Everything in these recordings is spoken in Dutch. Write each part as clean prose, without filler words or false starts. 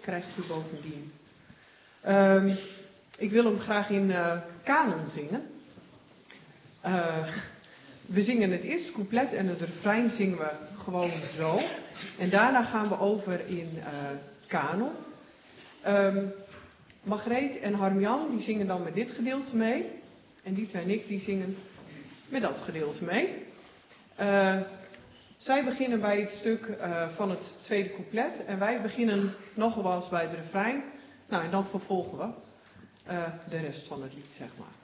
krijgt u bovendien. Ik wil hem graag in kanon zingen. We zingen het eerste couplet en het refrein zingen we gewoon zo. En daarna gaan we over in kanon. Margreet en Harmjan die zingen dan met dit gedeelte mee. En Dieter en ik die zingen met dat gedeelte mee. Zij beginnen bij het stuk van het tweede couplet. En wij beginnen nogmaals bij het refrein. Nou, en dan vervolgen we de rest van het lied, zeg maar.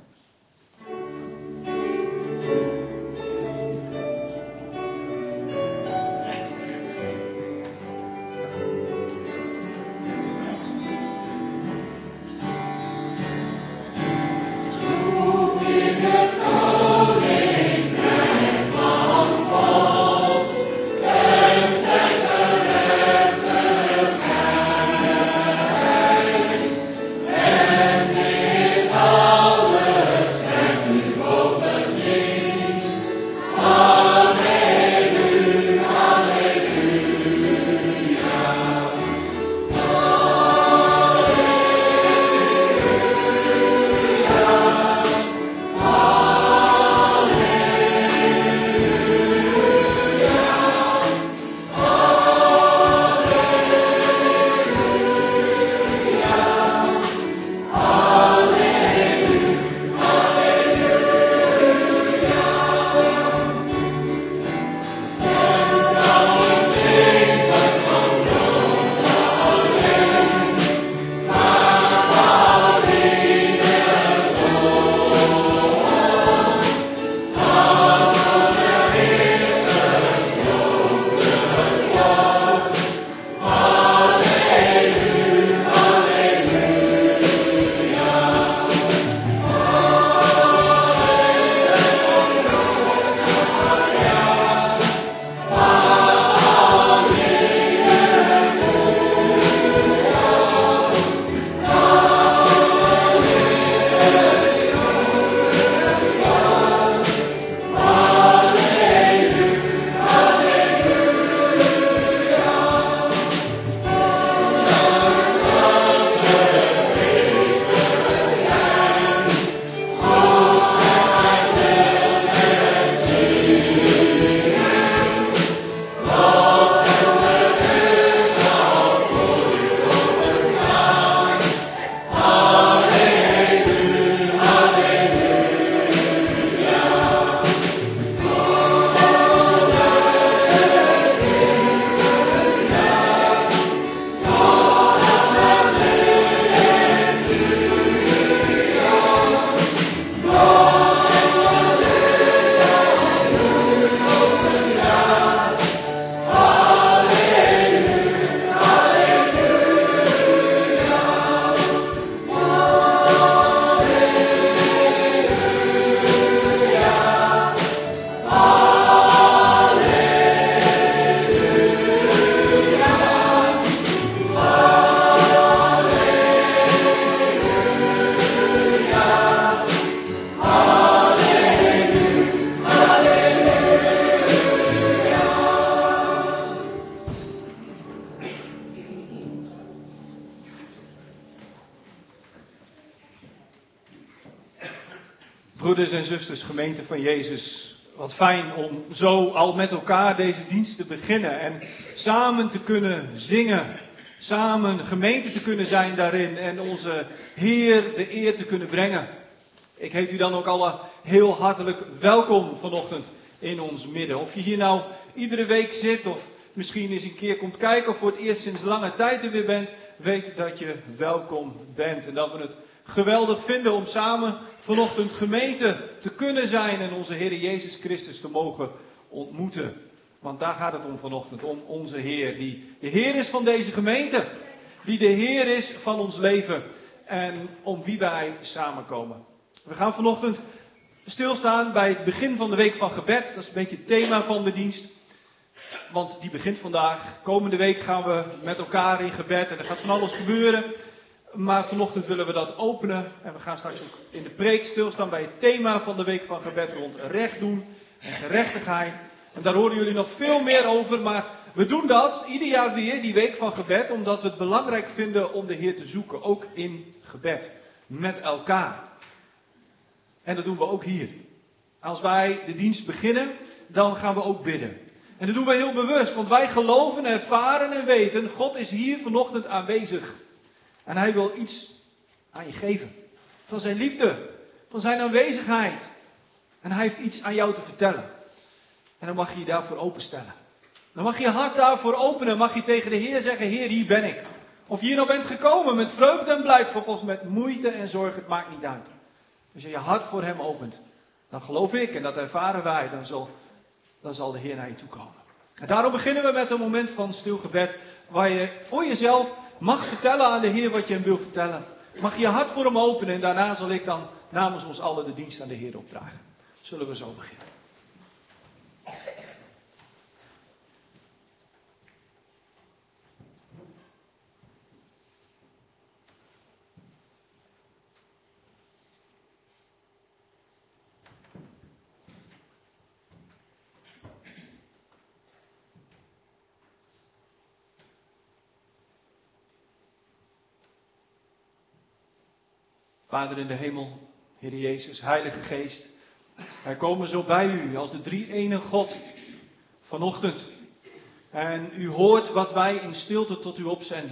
Broeders en zusters, gemeente van Jezus, wat fijn om zo al met elkaar deze dienst te beginnen en samen te kunnen zingen, samen gemeente te kunnen zijn daarin en onze Heer de eer te kunnen brengen. Ik heet u dan ook allen heel hartelijk welkom vanochtend in ons midden. Of je hier nou iedere week zit of misschien eens een keer komt kijken of voor het eerst sinds lange tijd er weer bent, weet dat je welkom bent en dat we het geweldig vinden om samen vanochtend gemeente te kunnen zijn en onze Heer Jezus Christus te mogen ontmoeten. Want daar gaat het om vanochtend, om onze Heer, die de Heer is van deze gemeente, die de Heer is van ons leven en om wie wij samenkomen. We gaan vanochtend stilstaan bij het begin van de week van gebed, dat is een beetje het thema van de dienst. Want die begint vandaag. Komende week gaan we met elkaar in gebed en er gaat van alles gebeuren. Maar vanochtend willen we dat openen. En we gaan straks ook in de preek stilstaan bij het thema van de week van gebed rond recht doen en gerechtigheid. En daar horen jullie nog veel meer over. Maar We doen dat ieder jaar weer, die week van gebed, omdat we het belangrijk vinden om de Heer te zoeken. Ook in gebed. Met elkaar. En dat doen we ook hier. Als wij de dienst beginnen, dan gaan we ook bidden. En dat doen we heel bewust, want wij geloven, ervaren en weten, God is hier vanochtend aanwezig. En Hij wil iets aan je geven. Van zijn liefde, van zijn aanwezigheid. En Hij heeft iets aan jou te vertellen. En dan mag je je daarvoor openstellen. Dan mag je je hart daarvoor openen. Mag je tegen de Heer zeggen, Heer, hier ben ik. Of je hier nou bent gekomen met vreugde en blijdschap of met moeite en zorg, het maakt niet uit. Als je je hart voor Hem opent, dan geloof ik, en dat ervaren wij, dan zal de Heer naar je toe komen. En daarom beginnen we met een moment van stil gebed, waar je voor jezelf mag vertellen aan de Heer wat je Hem wil vertellen. Mag je je hart voor Hem openen en daarna zal ik dan namens ons allen de dienst aan de Heer opdragen. Zullen we zo beginnen. Vader in de hemel, Heer Jezus, Heilige Geest, wij komen zo bij u als de drie-ene God vanochtend. En u hoort wat wij in stilte tot u opzenden.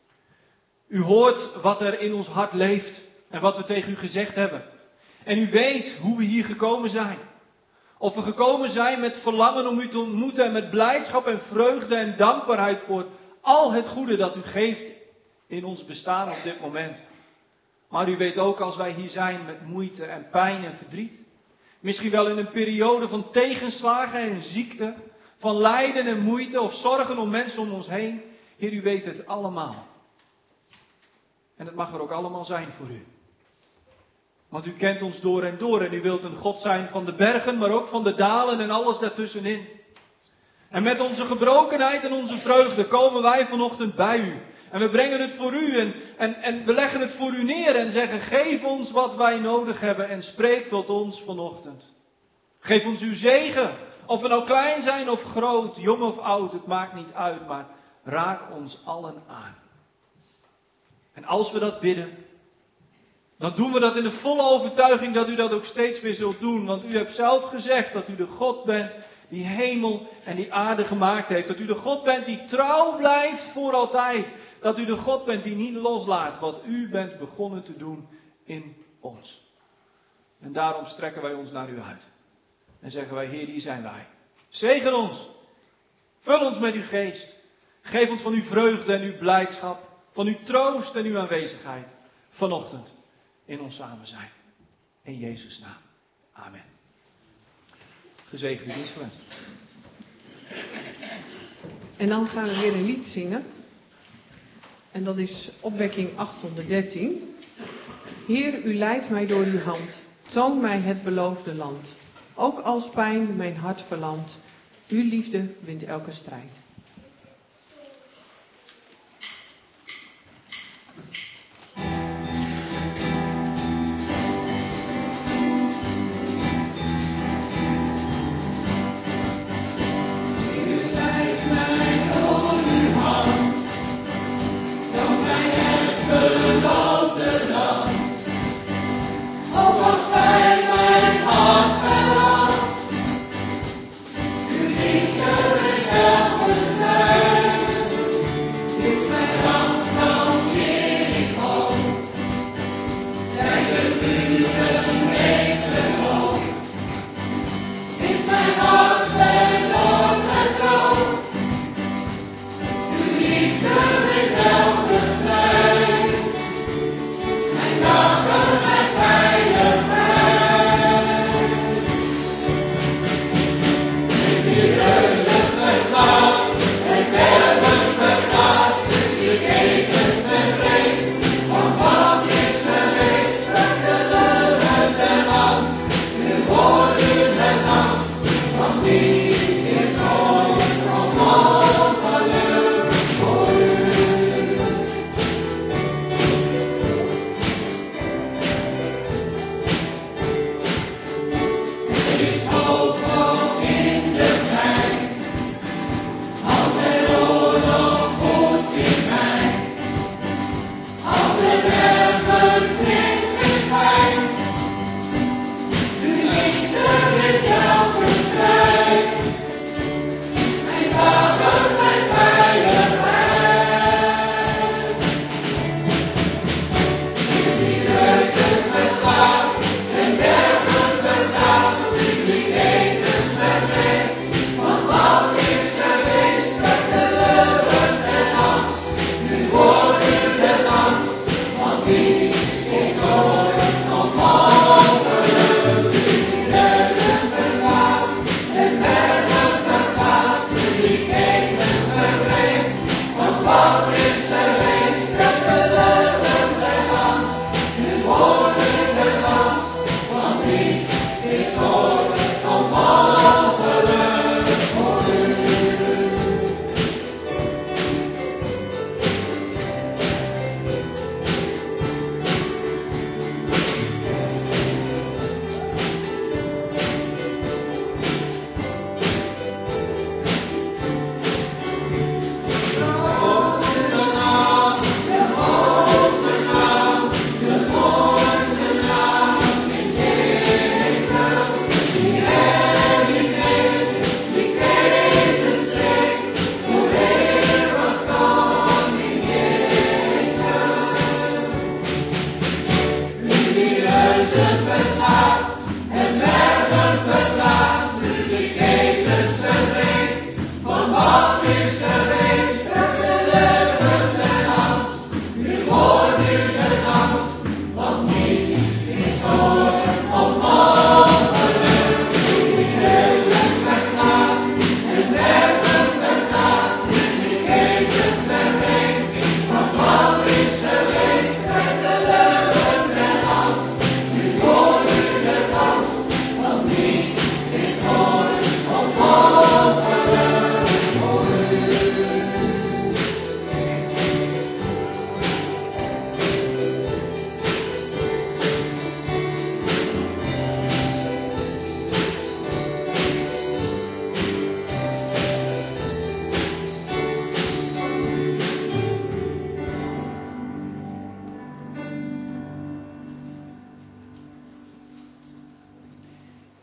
U hoort wat er in ons hart leeft en wat we tegen u gezegd hebben. En u weet hoe we hier gekomen zijn. Of we gekomen zijn met verlangen om u te ontmoeten en met blijdschap en vreugde en dankbaarheid voor al het goede dat u geeft in ons bestaan op dit moment. Maar u weet ook als wij hier zijn met moeite en pijn en verdriet. Misschien wel in een periode van tegenslagen en ziekte. Van lijden en moeite of zorgen om mensen om ons heen. Heer, u weet het allemaal. En het mag er ook allemaal zijn voor u. Want u kent ons door en door. En u wilt een God zijn van de bergen, maar ook van de dalen en alles daartussenin. En met onze gebrokenheid en onze vreugde komen wij vanochtend bij u. En we brengen het voor u en we leggen het voor u neer en zeggen, geef ons wat wij nodig hebben en spreek tot ons vanochtend. Geef ons uw zegen, of we nou klein zijn of groot, jong of oud, het maakt niet uit, maar raak ons allen aan. En als we dat bidden, dan doen we dat in de volle overtuiging dat u dat ook steeds weer zult doen. Want u hebt zelf gezegd dat u de God bent die hemel en die aarde gemaakt heeft. Dat u de God bent die trouw blijft voor altijd. Dat u de God bent die niet loslaat wat u bent begonnen te doen in ons. En daarom strekken wij ons naar u uit. En zeggen wij, Heer, hier zijn wij. Zegen ons. Vul ons met uw geest. Geef ons van uw vreugde en uw blijdschap. Van uw troost en uw aanwezigheid. Vanochtend in ons samen zijn. In Jezus' naam. Amen. Gezegende dienst gewenst. En dan gaan we weer een lied zingen. En dat is opwekking 813. Heer, u leidt mij door uw hand. Toon mij het beloofde land. Ook als pijn mijn hart verlamt. Uw liefde wint elke strijd. Liefde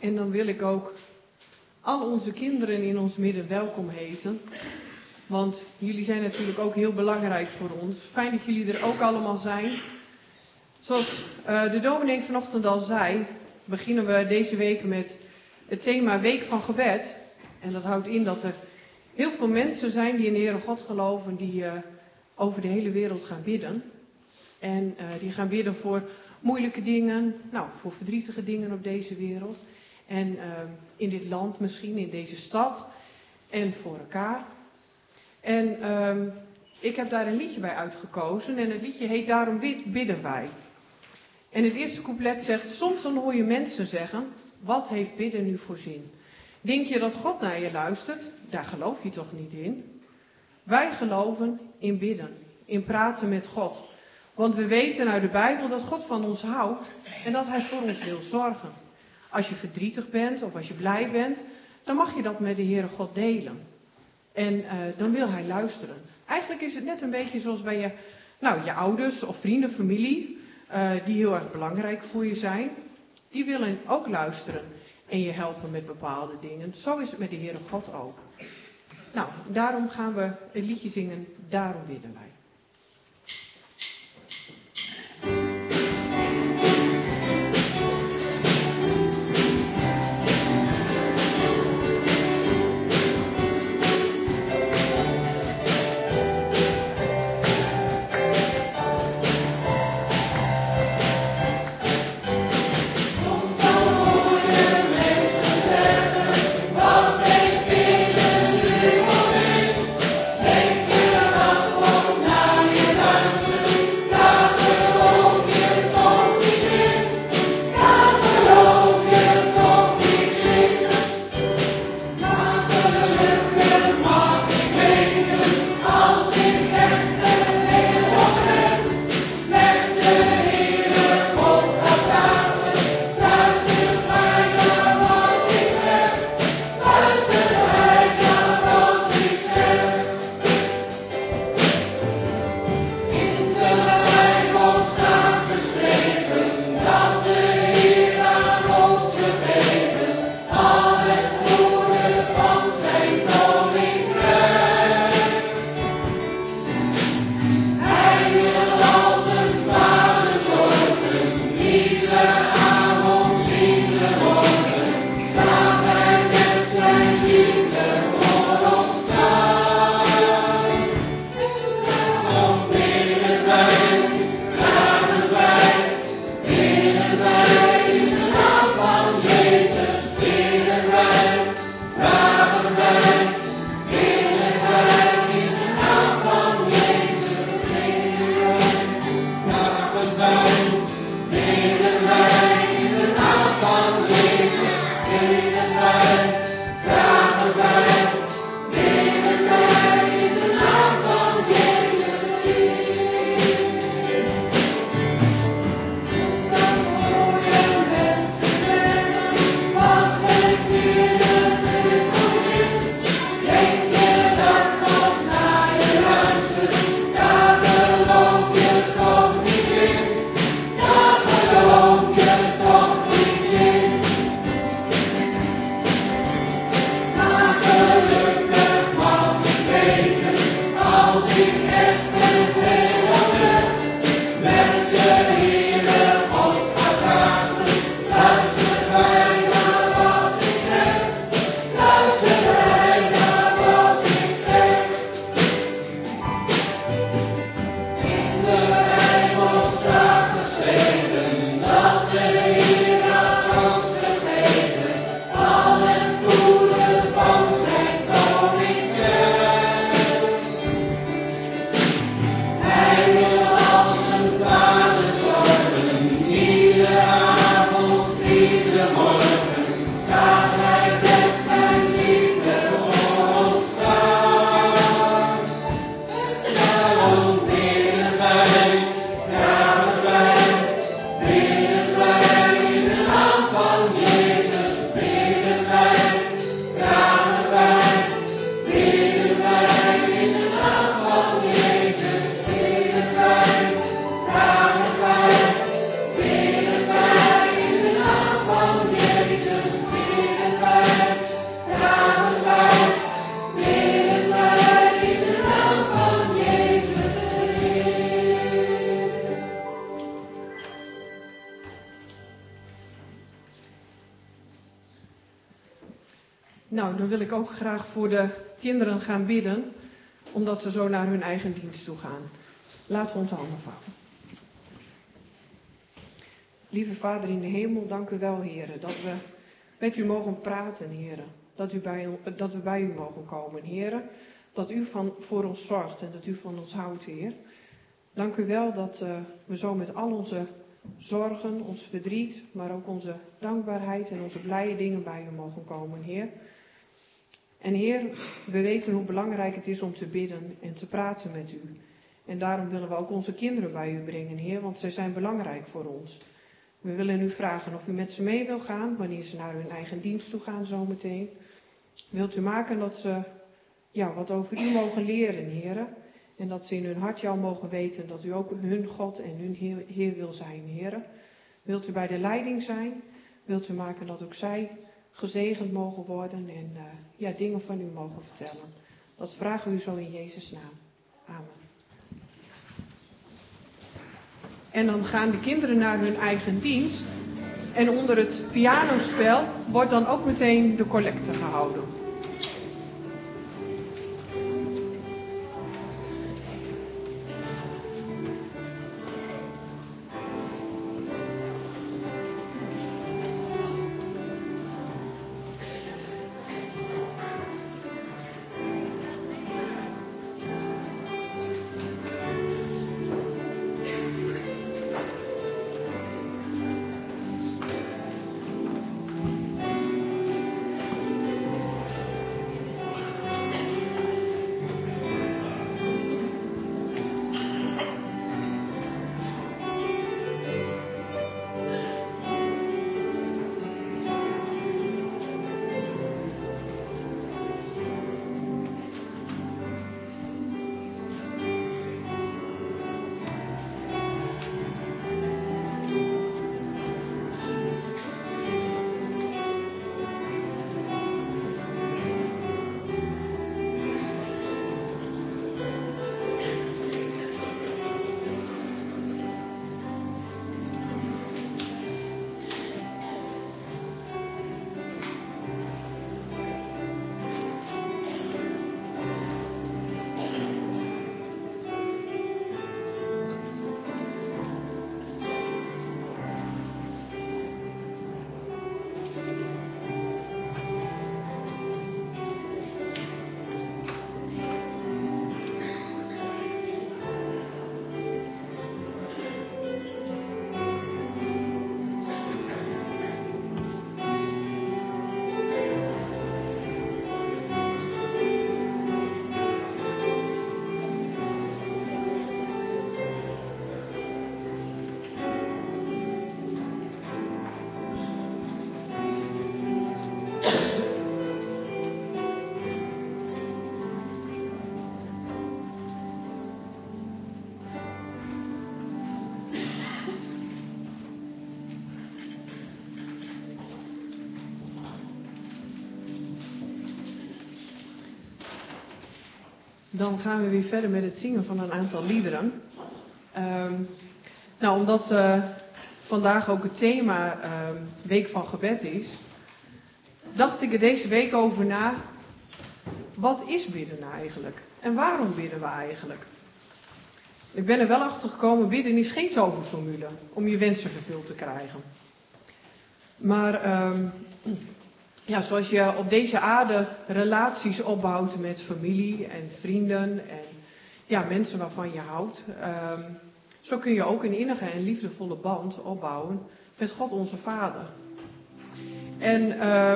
En dan wil ik ook al onze kinderen in ons midden welkom heten. Want jullie zijn natuurlijk ook heel belangrijk voor ons. Fijn dat jullie er ook allemaal zijn. Zoals de dominee vanochtend al zei, beginnen we deze week met het thema Week van Gebed. En dat houdt in dat er heel veel mensen zijn die in de Heere God geloven, die over de hele wereld gaan bidden. En die gaan bidden voor moeilijke dingen, voor verdrietige dingen op deze wereld. En in dit land misschien, in deze stad. En voor elkaar. En ik heb daar een liedje bij uitgekozen. En het liedje heet Daarom bidden wij. En het eerste couplet zegt: soms dan hoor je mensen zeggen: wat heeft bidden nu voor zin? Denk je dat God naar je luistert? Daar geloof je toch niet in? Wij geloven in bidden, in praten met God. Want we weten uit de Bijbel dat God van ons houdt en dat Hij voor ons wil zorgen. Als je verdrietig bent of als je blij bent, dan mag je dat met de Heere God delen. En dan wil Hij luisteren. Eigenlijk is het net een beetje zoals bij je ouders of vrienden, familie, die heel erg belangrijk voor je zijn. Die willen ook luisteren en je helpen met bepaalde dingen. Zo is het met de Heere God ook. Daarom gaan we het liedje zingen, Daarom bidden wij. Now Nou, dan wil ik ook graag voor de kinderen gaan bidden, omdat ze zo naar hun eigen dienst toe gaan. Laten we onze handen vouwen. Lieve Vader in de hemel, dank u wel, heren, dat we met u mogen praten, heren. Dat we bij u mogen komen, heren. Dat u voor ons zorgt en dat u van ons houdt, heer. Dank u wel dat we zo met al onze zorgen, ons verdriet, maar ook onze dankbaarheid en onze blije dingen bij u mogen komen, heer. En heer, we weten hoe belangrijk het is om te bidden en te praten met u. En daarom willen we ook onze kinderen bij u brengen, heer, want zij zijn belangrijk voor ons. We willen u vragen of u met ze mee wil gaan, wanneer ze naar hun eigen dienst toe gaan zometeen. Wilt u maken dat ze wat over u mogen leren, heren. En dat ze in hun hart jou mogen weten dat u ook hun God en hun Heer wil zijn, heren. Wilt u bij de leiding zijn? Wilt u maken dat ook zij gezegend mogen worden en dingen van u mogen vertellen? Dat vragen we u zo in Jezus' naam. Amen. En dan gaan de kinderen naar hun eigen dienst. En onder het pianospel wordt dan ook meteen de collecte gehouden. Dan gaan we weer verder met het zingen van een aantal liederen. Omdat vandaag ook het thema Week van Gebed is, dacht ik er deze week over na. Wat is bidden eigenlijk? En waarom bidden we eigenlijk? Ik ben er wel achter gekomen, bidden is geen toverformule om je wensen vervuld te krijgen. Maar zoals je op deze aarde relaties opbouwt met familie en vrienden en mensen waarvan je houdt, zo kun je ook een innige en liefdevolle band opbouwen met God onze Vader. En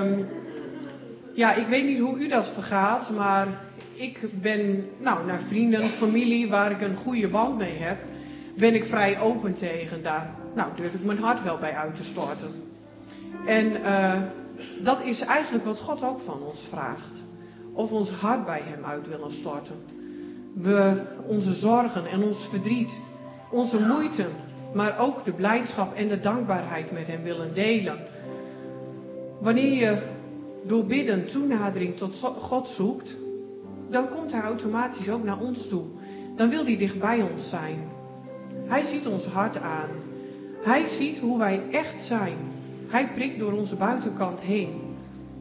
ik weet niet hoe u dat vergaat, maar ik ben naar vrienden, familie waar ik een goede band mee heb, ben ik vrij open tegen. Daar durf ik mijn hart wel bij uit te storten. En dat is eigenlijk wat God ook van ons vraagt. Of we ons hart bij hem uit willen storten. We onze zorgen en ons verdriet, onze moeite, maar ook de blijdschap en de dankbaarheid met hem willen delen. Wanneer je door bidden toenadering tot God zoekt, dan komt hij automatisch ook naar ons toe. Dan wil hij dicht bij ons zijn. Hij ziet ons hart aan. Hij ziet hoe wij echt zijn. Hij prikt door onze buitenkant heen.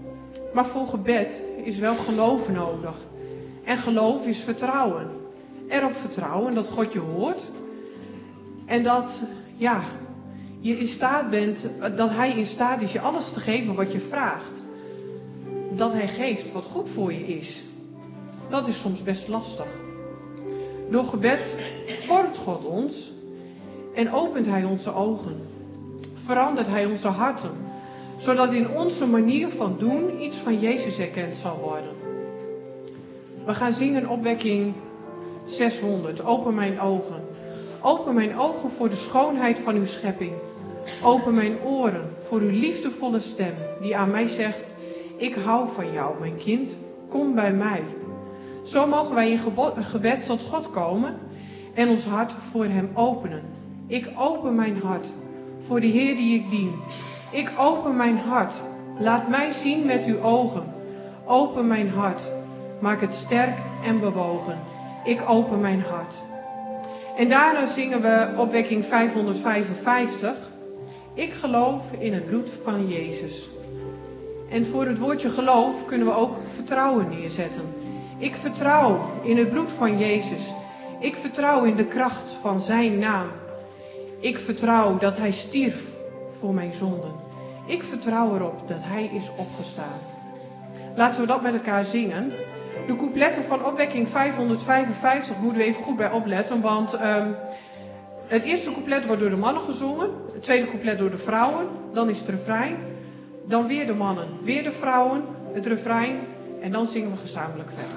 Maar voor gebed is wel geloof nodig. En geloof is vertrouwen. Erop vertrouwen dat God je hoort. En dat, je in staat bent, dat Hij in staat is je alles te geven wat je vraagt. Dat Hij geeft wat goed voor je is. Dat is soms best lastig. Door gebed vormt God ons en opent Hij onze ogen. Verandert Hij onze harten, zodat in onze manier van doen iets van Jezus erkend zal worden. We gaan zingen opwekking 600. Open mijn ogen. Open mijn ogen voor de schoonheid van uw schepping. Open mijn oren voor uw liefdevolle stem die aan mij zegt: ik hou van jou, mijn kind, kom bij mij. Zo mogen wij in gebed tot God komen en ons hart voor Hem openen. Ik open mijn hart voor de Heer die ik dien. Ik open mijn hart. Laat mij zien met uw ogen. Open mijn hart. Maak het sterk en bewogen. Ik open mijn hart. En daarna zingen we opwekking 555. Ik geloof in het bloed van Jezus. En voor het woordje geloof kunnen we ook vertrouwen neerzetten. Ik vertrouw in het bloed van Jezus. Ik vertrouw in de kracht van zijn naam. Ik vertrouw dat Hij stierf voor mijn zonden. Ik vertrouw erop dat Hij is opgestaan. Laten we dat met elkaar zingen. De coupletten van opwekking 555 moeten we even goed bij opletten. Want het eerste couplet wordt door de mannen gezongen. Het tweede couplet door de vrouwen. Dan is het refrein. Dan weer de mannen, weer de vrouwen. Het refrein. En dan zingen we gezamenlijk verder.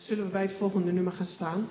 zullen we bij het volgende nummer gaan staan.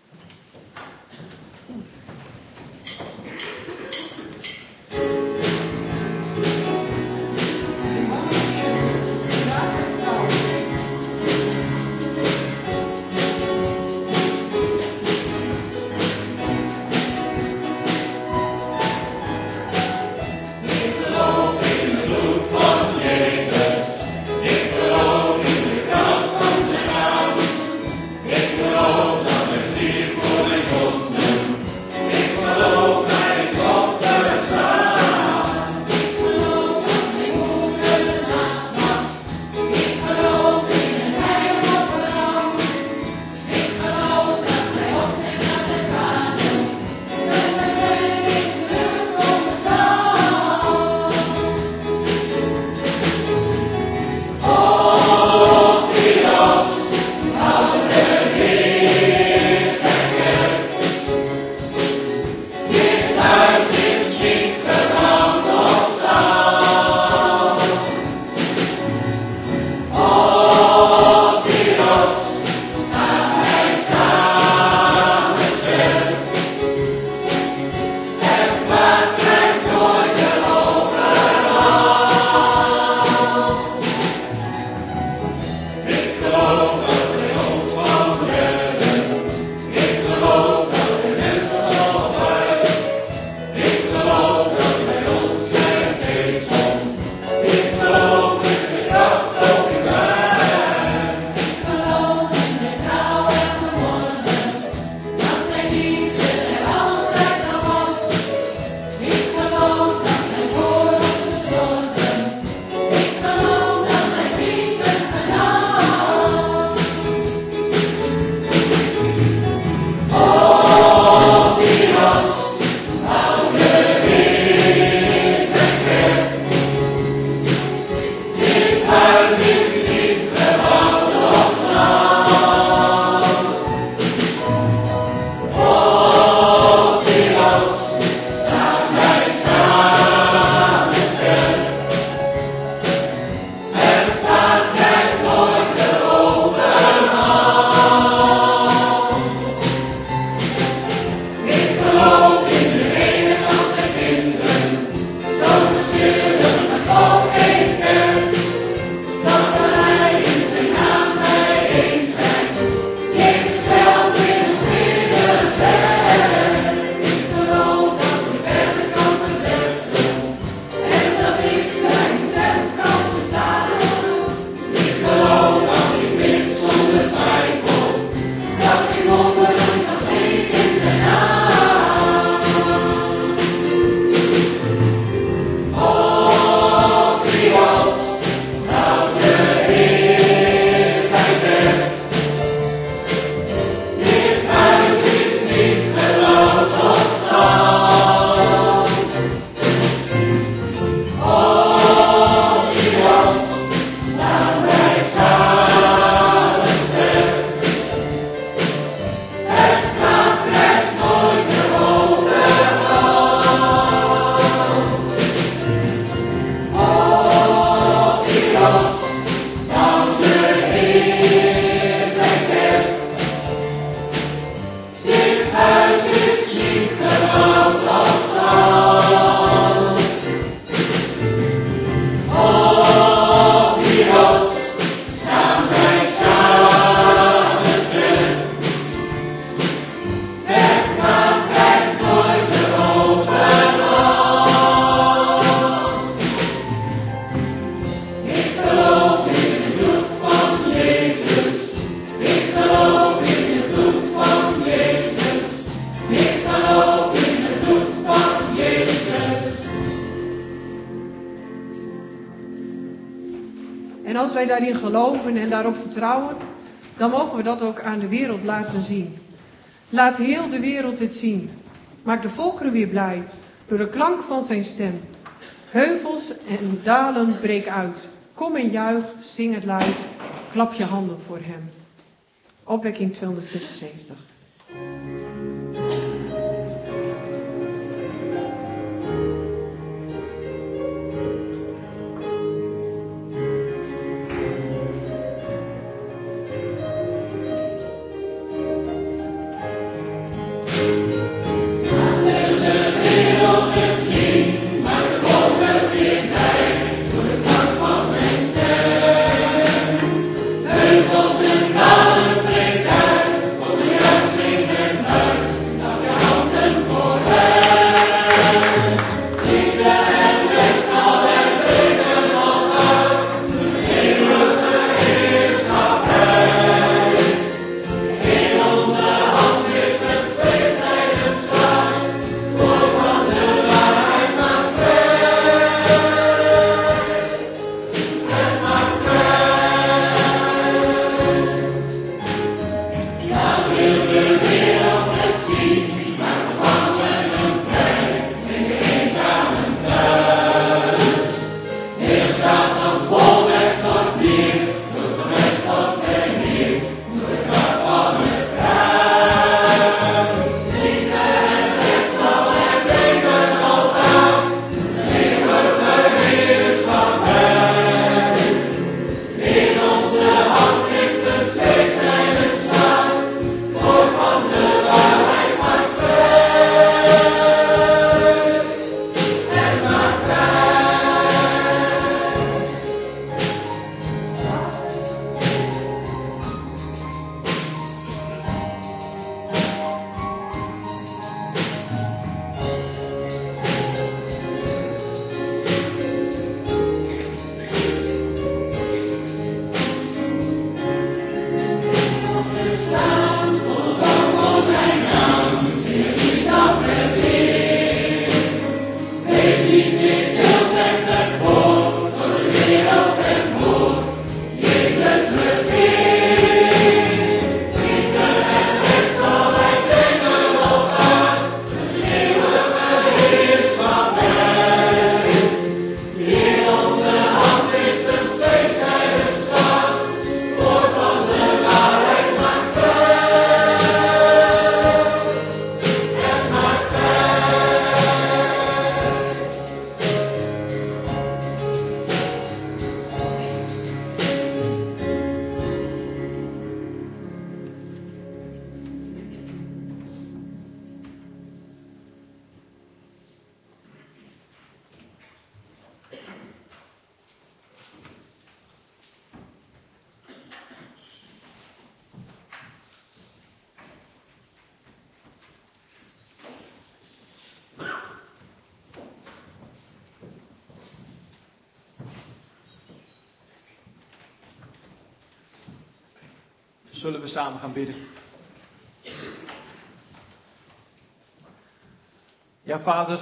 En als wij daarin geloven en daarop vertrouwen, dan mogen we dat ook aan de wereld laten zien. Laat heel de wereld het zien. Maak de volkeren weer blij door de klank van zijn stem. Heuvels en dalen breek uit. Kom en juich, zing het luid. Klap je handen voor hem. Opwekking 276. zullen we samen gaan bidden. Ja, Vader,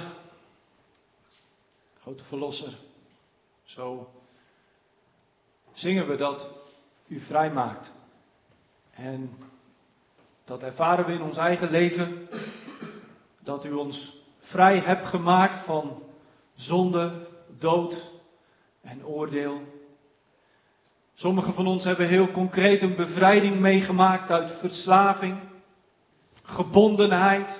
grote Verlosser, zo zingen we dat u vrij maakt. En dat ervaren we in ons eigen leven, dat u ons vrij hebt gemaakt van zonde, dood en oordeel. Sommigen van ons hebben heel concreet een bevrijding meegemaakt uit verslaving, gebondenheid.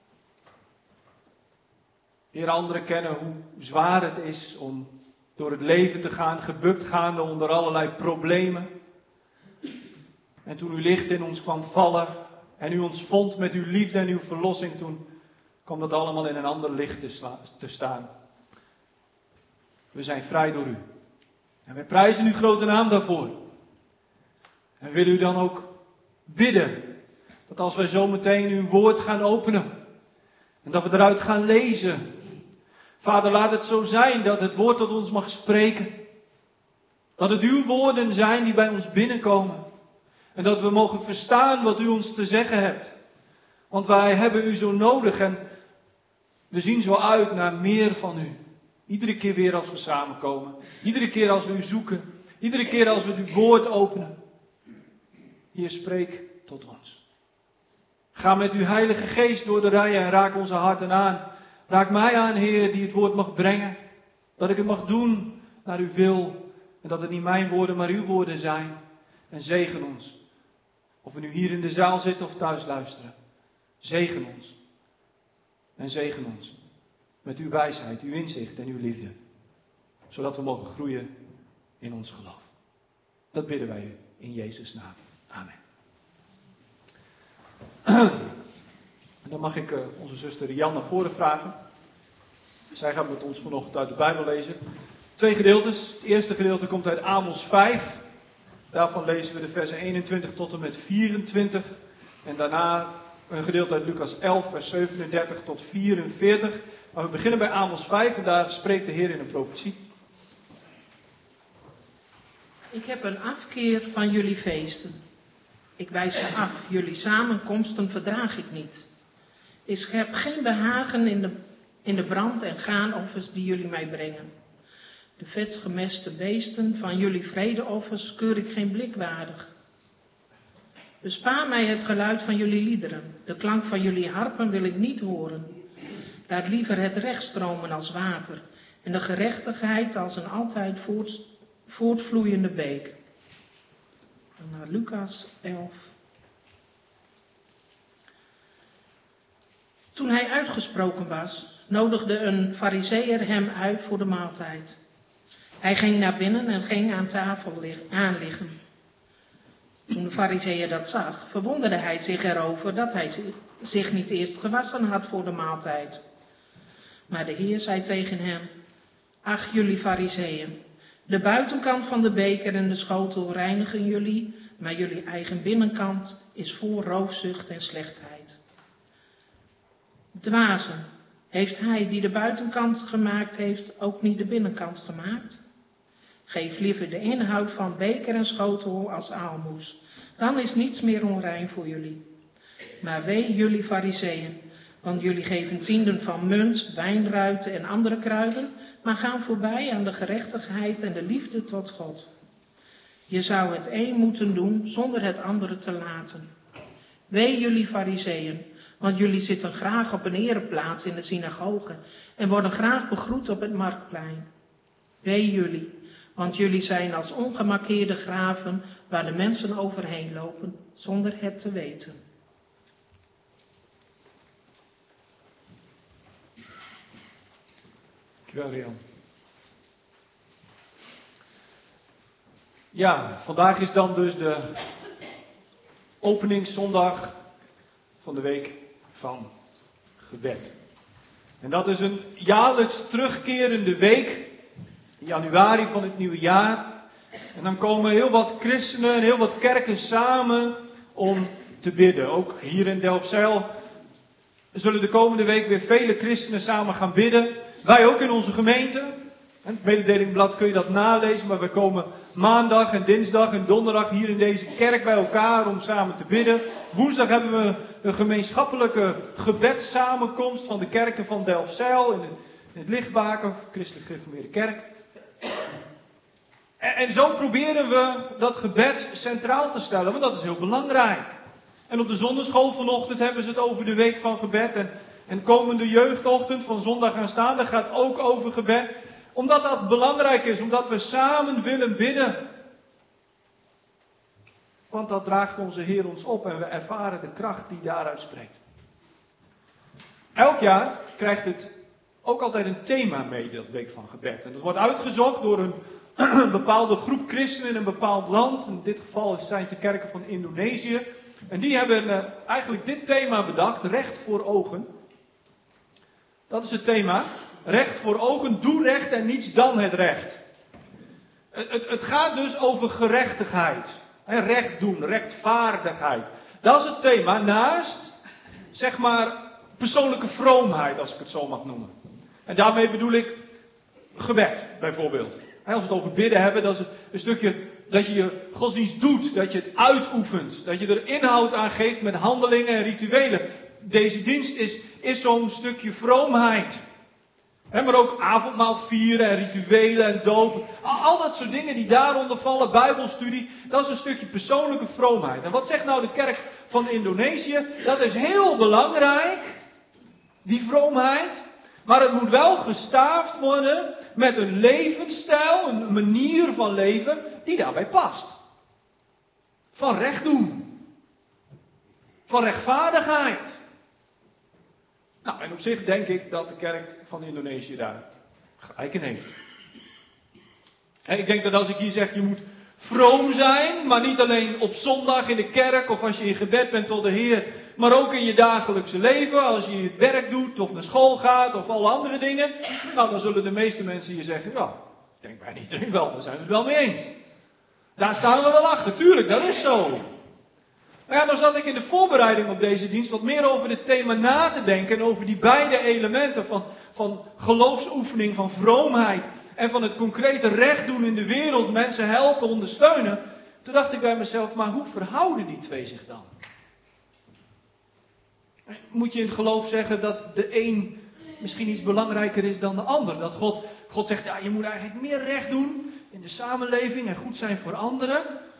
Weer anderen kennen hoe zwaar het is om door het leven te gaan, gebukt gaande onder allerlei problemen. En toen uw licht in ons kwam vallen en u ons vond met uw liefde en uw verlossing, toen kwam dat allemaal in een ander licht te staan. We zijn vrij door u. En wij prijzen uw grote naam daarvoor. En willen u dan ook bidden dat als wij zo meteen uw woord gaan openen en dat we eruit gaan lezen. Vader, laat het zo zijn dat het woord tot ons mag spreken. Dat het uw woorden zijn die bij ons binnenkomen. En dat we mogen verstaan wat u ons te zeggen hebt. Want wij hebben u zo nodig en we zien zo uit naar meer van u. Iedere keer weer als we samenkomen. Iedere keer als we u zoeken. Iedere keer als we uw woord openen. Heer, spreek tot ons. Ga met uw Heilige Geest door de rijen en raak onze harten aan. Raak mij aan, Heer, die het woord mag brengen. Dat ik het mag doen naar uw wil. En dat het niet mijn woorden, maar uw woorden zijn. En zegen ons. Of we nu hier in de zaal zitten of thuis luisteren. Zegen ons. En zegen ons. Met uw wijsheid, uw inzicht en uw liefde. Zodat we mogen groeien in ons geloof. Dat bidden wij u in Jezus' naam. Amen. En dan mag ik onze zuster Rian naar voren vragen. Zij gaat met ons vanochtend uit de Bijbel lezen. 2 gedeeltes. Het eerste gedeelte komt uit Amos 5. Daarvan lezen we de versen 21 tot en met 24. En daarna een gedeelte uit Lucas 11, vers 37 tot 44. Maar we beginnen bij Amos 5 en daar spreekt de Heer in een profetie. Ik heb een afkeer van jullie feesten. Ik wijs ze af. Jullie samenkomsten verdraag ik niet. Ik heb geen behagen in de brand- en graanoffers die jullie mij brengen. De vetsgemeste beesten van jullie vredeoffers keur ik geen blik waardig. Bespaar mij het geluid van jullie liederen. De klank van jullie harpen wil ik niet horen. Laat liever het recht stromen als water en de gerechtigheid als een altijd voortvloeiende beek. Dan naar Lucas 11. Toen hij uitgesproken was, nodigde een farizeeër hem uit voor de maaltijd. Hij ging naar binnen en ging aan tafel aanliggen. Toen de farizeeër dat zag, verwonderde hij zich erover dat hij zich niet eerst gewassen had voor de maaltijd. Maar de Heer zei tegen hem: Ach, jullie farizeeën, de buitenkant van de beker en de schotel reinigen jullie, maar jullie eigen binnenkant is vol roofzucht en slechtheid. Dwazen, heeft hij die de buitenkant gemaakt heeft ook niet de binnenkant gemaakt? Geef liever de inhoud van beker en schotel als aalmoes, dan is niets meer onrein voor jullie. Maar wee jullie farizeeën, want jullie geven tienden van munt, wijnruiten en andere kruiden, maar gaan voorbij aan de gerechtigheid en de liefde tot God. Je zou het een moeten doen zonder het andere te laten. Wee jullie farizeeën, want jullie zitten graag op een ereplaats in de synagoge en worden graag begroet op het marktplein. Wee jullie, want jullie zijn als ongemarkeerde graven waar de mensen overheen lopen zonder het te weten. Dankjewel, Rian. Ja, vandaag is dan dus de openingszondag van de week van gebed. En dat is een jaarlijks terugkerende week, in januari van het nieuwe jaar. En dan komen heel wat christenen en heel wat kerken samen om te bidden. Ook hier in Delfzijl zullen de komende week weer vele christenen samen gaan bidden. Wij ook in onze gemeente. In het mededelingblad kun je dat nalezen, maar we komen maandag en dinsdag en donderdag hier in deze kerk bij elkaar om samen te bidden. Woensdag hebben we een gemeenschappelijke gebedssamenkomst van de kerken van Delfzijl in het Lichtbaken, Christelijk Gereformeerde Kerk. En zo proberen we dat gebed centraal te stellen, want dat is heel belangrijk. En op de zondagschool vanochtend hebben ze het over de week van gebed. En komende jeugdochtend van zondag aanstaande gaat ook over gebed. Omdat dat belangrijk is, omdat we samen willen bidden. Want dat draagt onze Heer ons op en we ervaren de kracht die daaruit spreekt. Elk jaar krijgt het ook altijd een thema mee, dat week van gebed. En dat wordt uitgezocht door een bepaalde groep christenen in een bepaald land. In dit geval zijn het de kerken van Indonesië. En die hebben eigenlijk dit thema bedacht, recht voor ogen. Dat is het thema. Recht voor ogen, doe recht en niets dan het recht. Het gaat dus over gerechtigheid. Recht doen, rechtvaardigheid. Dat is het thema naast, zeg maar, persoonlijke vroomheid, als ik het zo mag noemen. En daarmee bedoel ik gebed, bijvoorbeeld. Als we het over bidden hebben, dat is een stukje dat je je godsdienst doet, dat je het uitoefent, dat je er inhoud aan geeft met handelingen en rituelen. Deze dienst is zo'n stukje vroomheid. Maar ook avondmaal vieren en rituelen en dopen. Al dat soort dingen die daaronder vallen, bijbelstudie, dat is een stukje persoonlijke vroomheid. En wat zegt nou de kerk van Indonesië? Dat is heel belangrijk, die vroomheid. Maar het moet wel gestaafd worden met een levensstijl, een manier van leven die daarbij past. Van recht doen. Van rechtvaardigheid. Nou, en op zich denk ik dat de kerk van Indonesië daar gelijk in heeft. En ik denk dat als ik hier zeg, je moet vroom zijn, maar niet alleen op zondag in de kerk of als je in gebed bent tot de Heer, maar ook in je dagelijkse leven, als je het werk doet of naar school gaat of alle andere dingen. Nou, dan zullen de meeste mensen hier zeggen, ja, ik denk bij iedereen wel, daar zijn we het wel mee eens. Daar staan we wel achter, tuurlijk, dat is zo. Maar ja, dan zat ik in de voorbereiding op deze dienst wat meer over dit thema na te denken en over die beide elementen van geloofsoefening, van vroomheid en van het concrete recht doen in de wereld, mensen helpen, ondersteunen. Toen dacht ik bij mezelf, maar hoe verhouden die twee zich dan? Moet je in het geloof zeggen dat de een misschien iets belangrijker is dan de ander? Dat God zegt, ja, je moet eigenlijk meer recht doen in de samenleving en goed zijn voor anderen.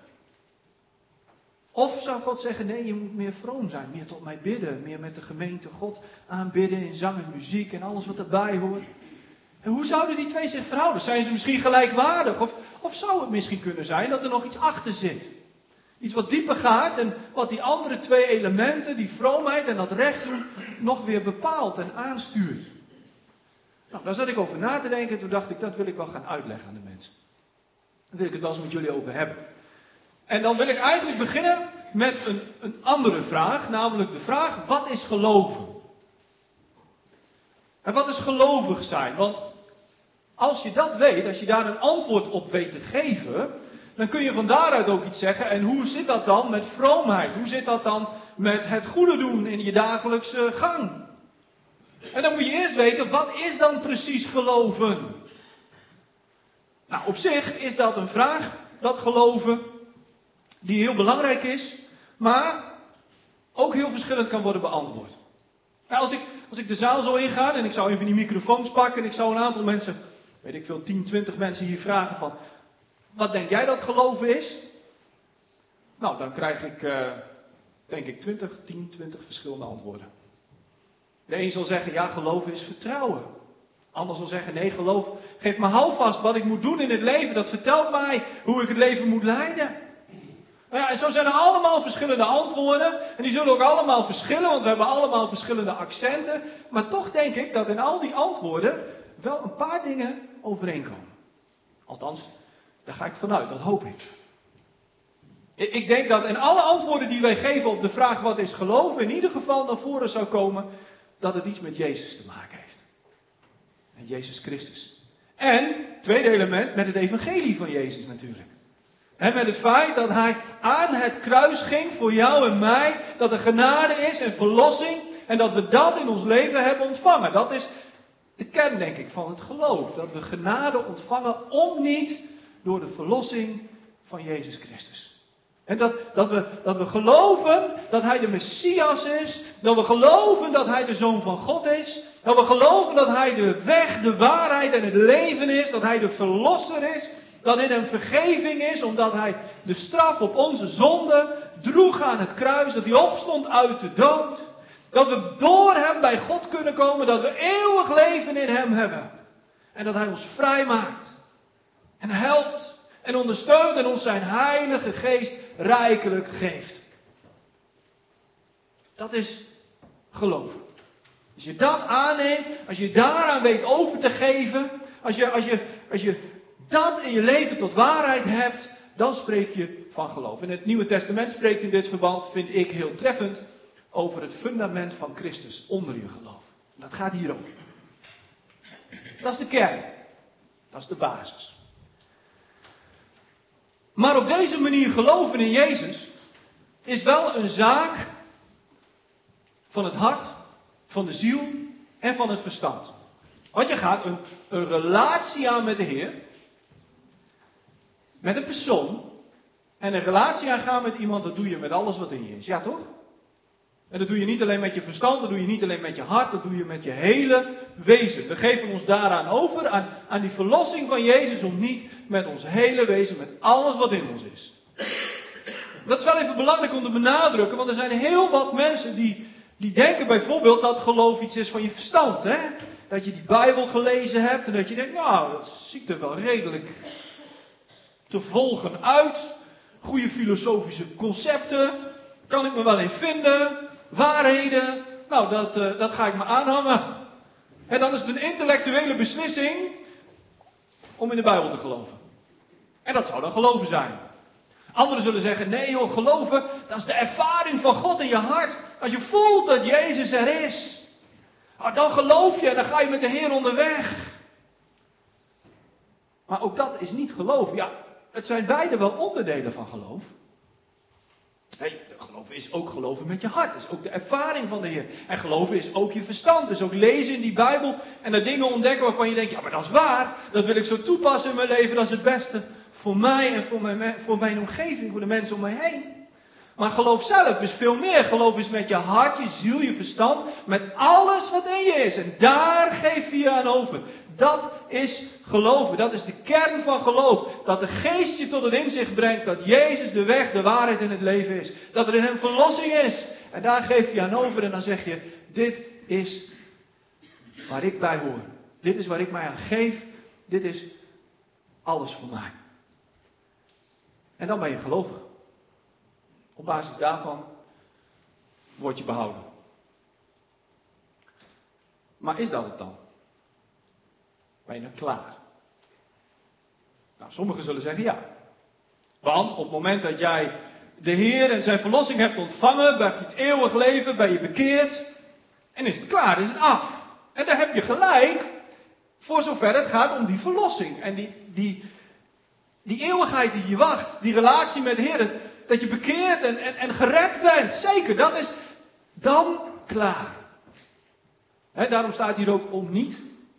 Of zou God zeggen, nee, je moet meer vroom zijn, meer tot mij bidden, meer met de gemeente God aanbidden in zang en muziek en alles wat erbij hoort. En hoe zouden die twee zich verhouden? Zijn ze misschien gelijkwaardig? Of zou het misschien kunnen zijn dat er nog iets achter zit? Iets wat dieper gaat en wat die andere twee elementen, die vroomheid en dat recht doen, nog weer bepaalt en aanstuurt. Nou, daar zat ik over na te denken en toen dacht ik, dat wil ik wel gaan uitleggen aan de mensen. Daar wil ik het wel eens met jullie over hebben. En dan wil ik eigenlijk beginnen met een andere vraag, namelijk de vraag, wat is geloven? En wat is gelovig zijn? Want als je dat weet, als je daar een antwoord op weet te geven, dan kun je van daaruit ook iets zeggen. En hoe zit dat dan met vroomheid? Hoe zit dat dan met het goede doen in je dagelijkse gang? En dan moet je eerst weten, wat is dan precies geloven? Nou, op zich is dat een vraag, dat geloven, die heel belangrijk is, maar ook heel verschillend kan worden beantwoord. Nou, als ik de zaal zou ingaan en ik zou even die microfoons pakken en ik zou een aantal mensen, weet ik veel, 10, 20 mensen hier vragen van, wat denk jij dat geloven is? Nou, dan krijg ik, denk ik, 10, 20 verschillende antwoorden. De een zal zeggen, ja, geloven is vertrouwen. De ander zal zeggen, nee, geloof geeft me houvast wat ik moet doen in het leven. Dat vertelt mij hoe ik het leven moet leiden. Nou ja, en zo zijn er allemaal verschillende antwoorden. En die zullen ook allemaal verschillen, want we hebben allemaal verschillende accenten. Maar toch denk ik dat in al die antwoorden wel een paar dingen overeenkomen. Althans, daar ga ik vanuit, dat hoop ik. Ik denk dat in alle antwoorden die wij geven op de vraag wat is geloven, in ieder geval naar voren zou komen dat het iets met Jezus te maken heeft. Met Jezus Christus. En, tweede element, met het evangelie van Jezus natuurlijk. En met het feit dat hij aan het kruis ging voor jou en mij, dat er genade is en verlossing en dat we dat in ons leven hebben ontvangen. Dat is de kern, denk ik, van het geloof. Dat we genade ontvangen om niet door de verlossing van Jezus Christus. En dat we geloven dat Hij de Messias is. Dat we geloven dat Hij de Zoon van God is. Dat we geloven dat Hij de weg, de waarheid en het leven is. Dat Hij de Verlosser is. Dat in Hem vergeving is, omdat Hij de straf op onze zonde droeg aan het kruis. Dat Hij opstond uit de dood. Dat we door Hem bij God kunnen komen. Dat we eeuwig leven in Hem hebben. En dat Hij ons vrij maakt. En helpt. En ondersteunt en ons zijn Heilige Geest rijkelijk geeft. Dat is geloven. Als je dat aanneemt, als je daaraan weet over te geven, als je dat in je leven tot waarheid hebt, dan spreek je van geloof. En het Nieuwe Testament spreekt in dit verband, vind ik heel treffend, over het fundament van Christus onder je geloof. En dat gaat hierover. Dat is de kern. Dat is de basis. Maar op deze manier geloven in Jezus is wel een zaak van het hart, van de ziel en van het verstand. Want je gaat een relatie aan met de Heer, met een persoon, en een relatie aangaan met iemand, dat doe je met alles wat in je is. Ja toch? En dat doe je niet alleen met je verstand, dat doe je niet alleen met je hart, dat doe je met je hele wezen. We geven ons daaraan over, aan die verlossing van Jezus, om niet met ons hele wezen, met alles wat in ons is. Dat is wel even belangrijk om te benadrukken, want er zijn heel wat mensen die denken bijvoorbeeld dat geloof iets is van je verstand. Hè? Dat je die Bijbel gelezen hebt en dat je denkt, nou, dat ziet er wel redelijk te volgen uit. Goede filosofische concepten, kan ik me wel in vinden. Waarheden, nou dat ga ik me aanhangen. En dan is het een intellectuele beslissing om in de Bijbel te geloven. En dat zou dan geloven zijn. Anderen zullen zeggen, nee joh, geloven, dat is de ervaring van God in je hart. Als je voelt dat Jezus er is, dan geloof je en dan ga je met de Heer onderweg. Maar ook dat is niet geloof. Ja, het zijn beide wel onderdelen van geloof. Nee, geloven is ook geloven met je hart. Het is ook de ervaring van de Heer. En geloven is ook je verstand. Dus ook lezen in die Bijbel en er dingen ontdekken waarvan je denkt, ja maar dat is waar. Dat wil ik zo toepassen in mijn leven. Dat is het beste voor mij en voor mijn omgeving, voor de mensen om mij heen. Maar geloof zelf is veel meer. Geloof is met je hart, je ziel, je verstand. Met alles wat in je is. En daar geef je je aan over. Dat is geloven. Dat is de kern van geloof. Dat de geest je tot het inzicht brengt dat Jezus de weg, de waarheid en het leven is. Dat er in hem verlossing is. En daar geef je je aan over en dan zeg je, dit is waar ik bij hoor. Dit is waar ik mij aan geef. Dit is alles voor mij. En dan ben je gelovig. Op basis daarvan word je behouden. Maar is dat het dan? Ben je dan klaar? Nou, sommigen zullen zeggen ja. Want op het moment dat jij de Heer en zijn verlossing hebt ontvangen, heb je het eeuwig leven, ben je bekeerd. En is het klaar, is het af. En daar heb je gelijk, voor zover het gaat om die verlossing. En die eeuwigheid die je wacht, die relatie met de Heer, dat je bekeerd en gered bent. Zeker, dat is dan klaar. Daarom staat hier ook om niet.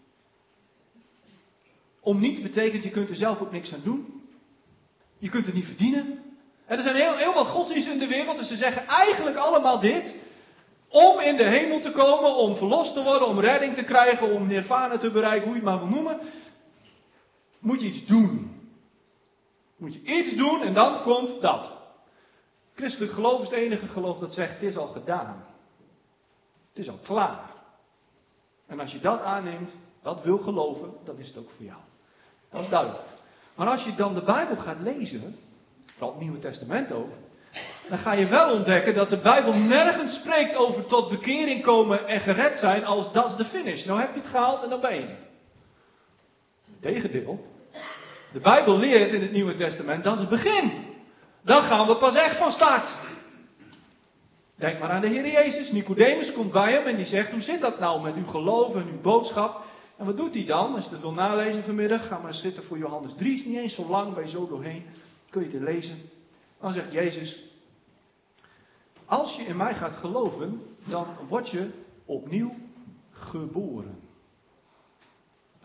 Om niet betekent, je kunt er zelf ook niks aan doen. Je kunt het niet verdienen. Er zijn heel wat godsdiensten in de wereld, dus ze zeggen eigenlijk allemaal dit. Om in de hemel te komen, om verlost te worden, om redding te krijgen, om nirvana te bereiken, hoe je het maar wil noemen. Moet je iets doen. Moet je iets doen en dan komt dat. Christelijk geloof is het enige geloof dat zegt, het is al gedaan. Het is al klaar. En als je dat aanneemt, dat wil geloven, dan is het ook voor jou. Dat is duidelijk. Maar als je dan de Bijbel gaat lezen, vooral het Nieuwe Testament ook, dan ga je wel ontdekken dat de Bijbel nergens spreekt over tot bekering komen en gered zijn als dat is de finish. Nou heb je het gehaald en dan ben je. Tegendeel. De Bijbel leert in het Nieuwe Testament, dat is het begin. Dan gaan we pas echt van start. Denk maar aan de Heer Jezus. Nicodemus komt bij hem en die zegt, hoe zit dat nou met uw geloof en uw boodschap? En wat doet hij dan? Als je dat wil nalezen vanmiddag, ga maar zitten voor Johannes 3. Is niet eens zo lang, ben je zo doorheen. Kun je het lezen. Dan zegt Jezus, als je in mij gaat geloven, dan word je opnieuw geboren.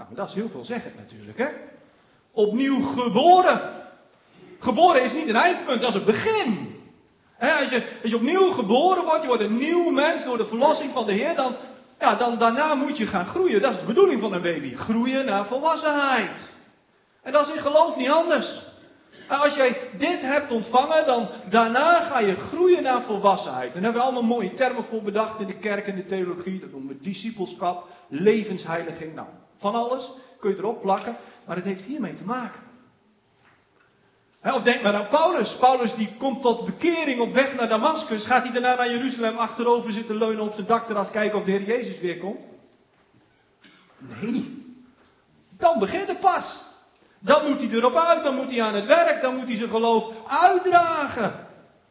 Nou, dat is heel veelzeggend natuurlijk, hè. Opnieuw geboren. Geboren is niet een eindpunt, dat is het begin. Als je opnieuw geboren wordt, je wordt een nieuw mens door de verlossing van de Heer, dan daarna moet je gaan groeien. Dat is de bedoeling van een baby. Groeien naar volwassenheid. En dat is in geloof niet anders. Als jij dit hebt ontvangen, dan daarna ga je groeien naar volwassenheid. En daar hebben we allemaal mooie termen voor bedacht in de kerk en de theologie. Dat noemen we discipelschap, levensheiliging. Nou, van alles kun je erop plakken, maar het heeft hiermee te maken. Of denk maar aan Paulus. Paulus die komt tot bekering op weg naar Damascus. Gaat hij daarna naar Jeruzalem achterover zitten leunen op zijn dakterras kijken of de Heer Jezus weer komt? Nee. Dan begint het pas. Dan moet hij erop uit, dan moet hij aan het werk, dan moet hij zijn geloof uitdragen.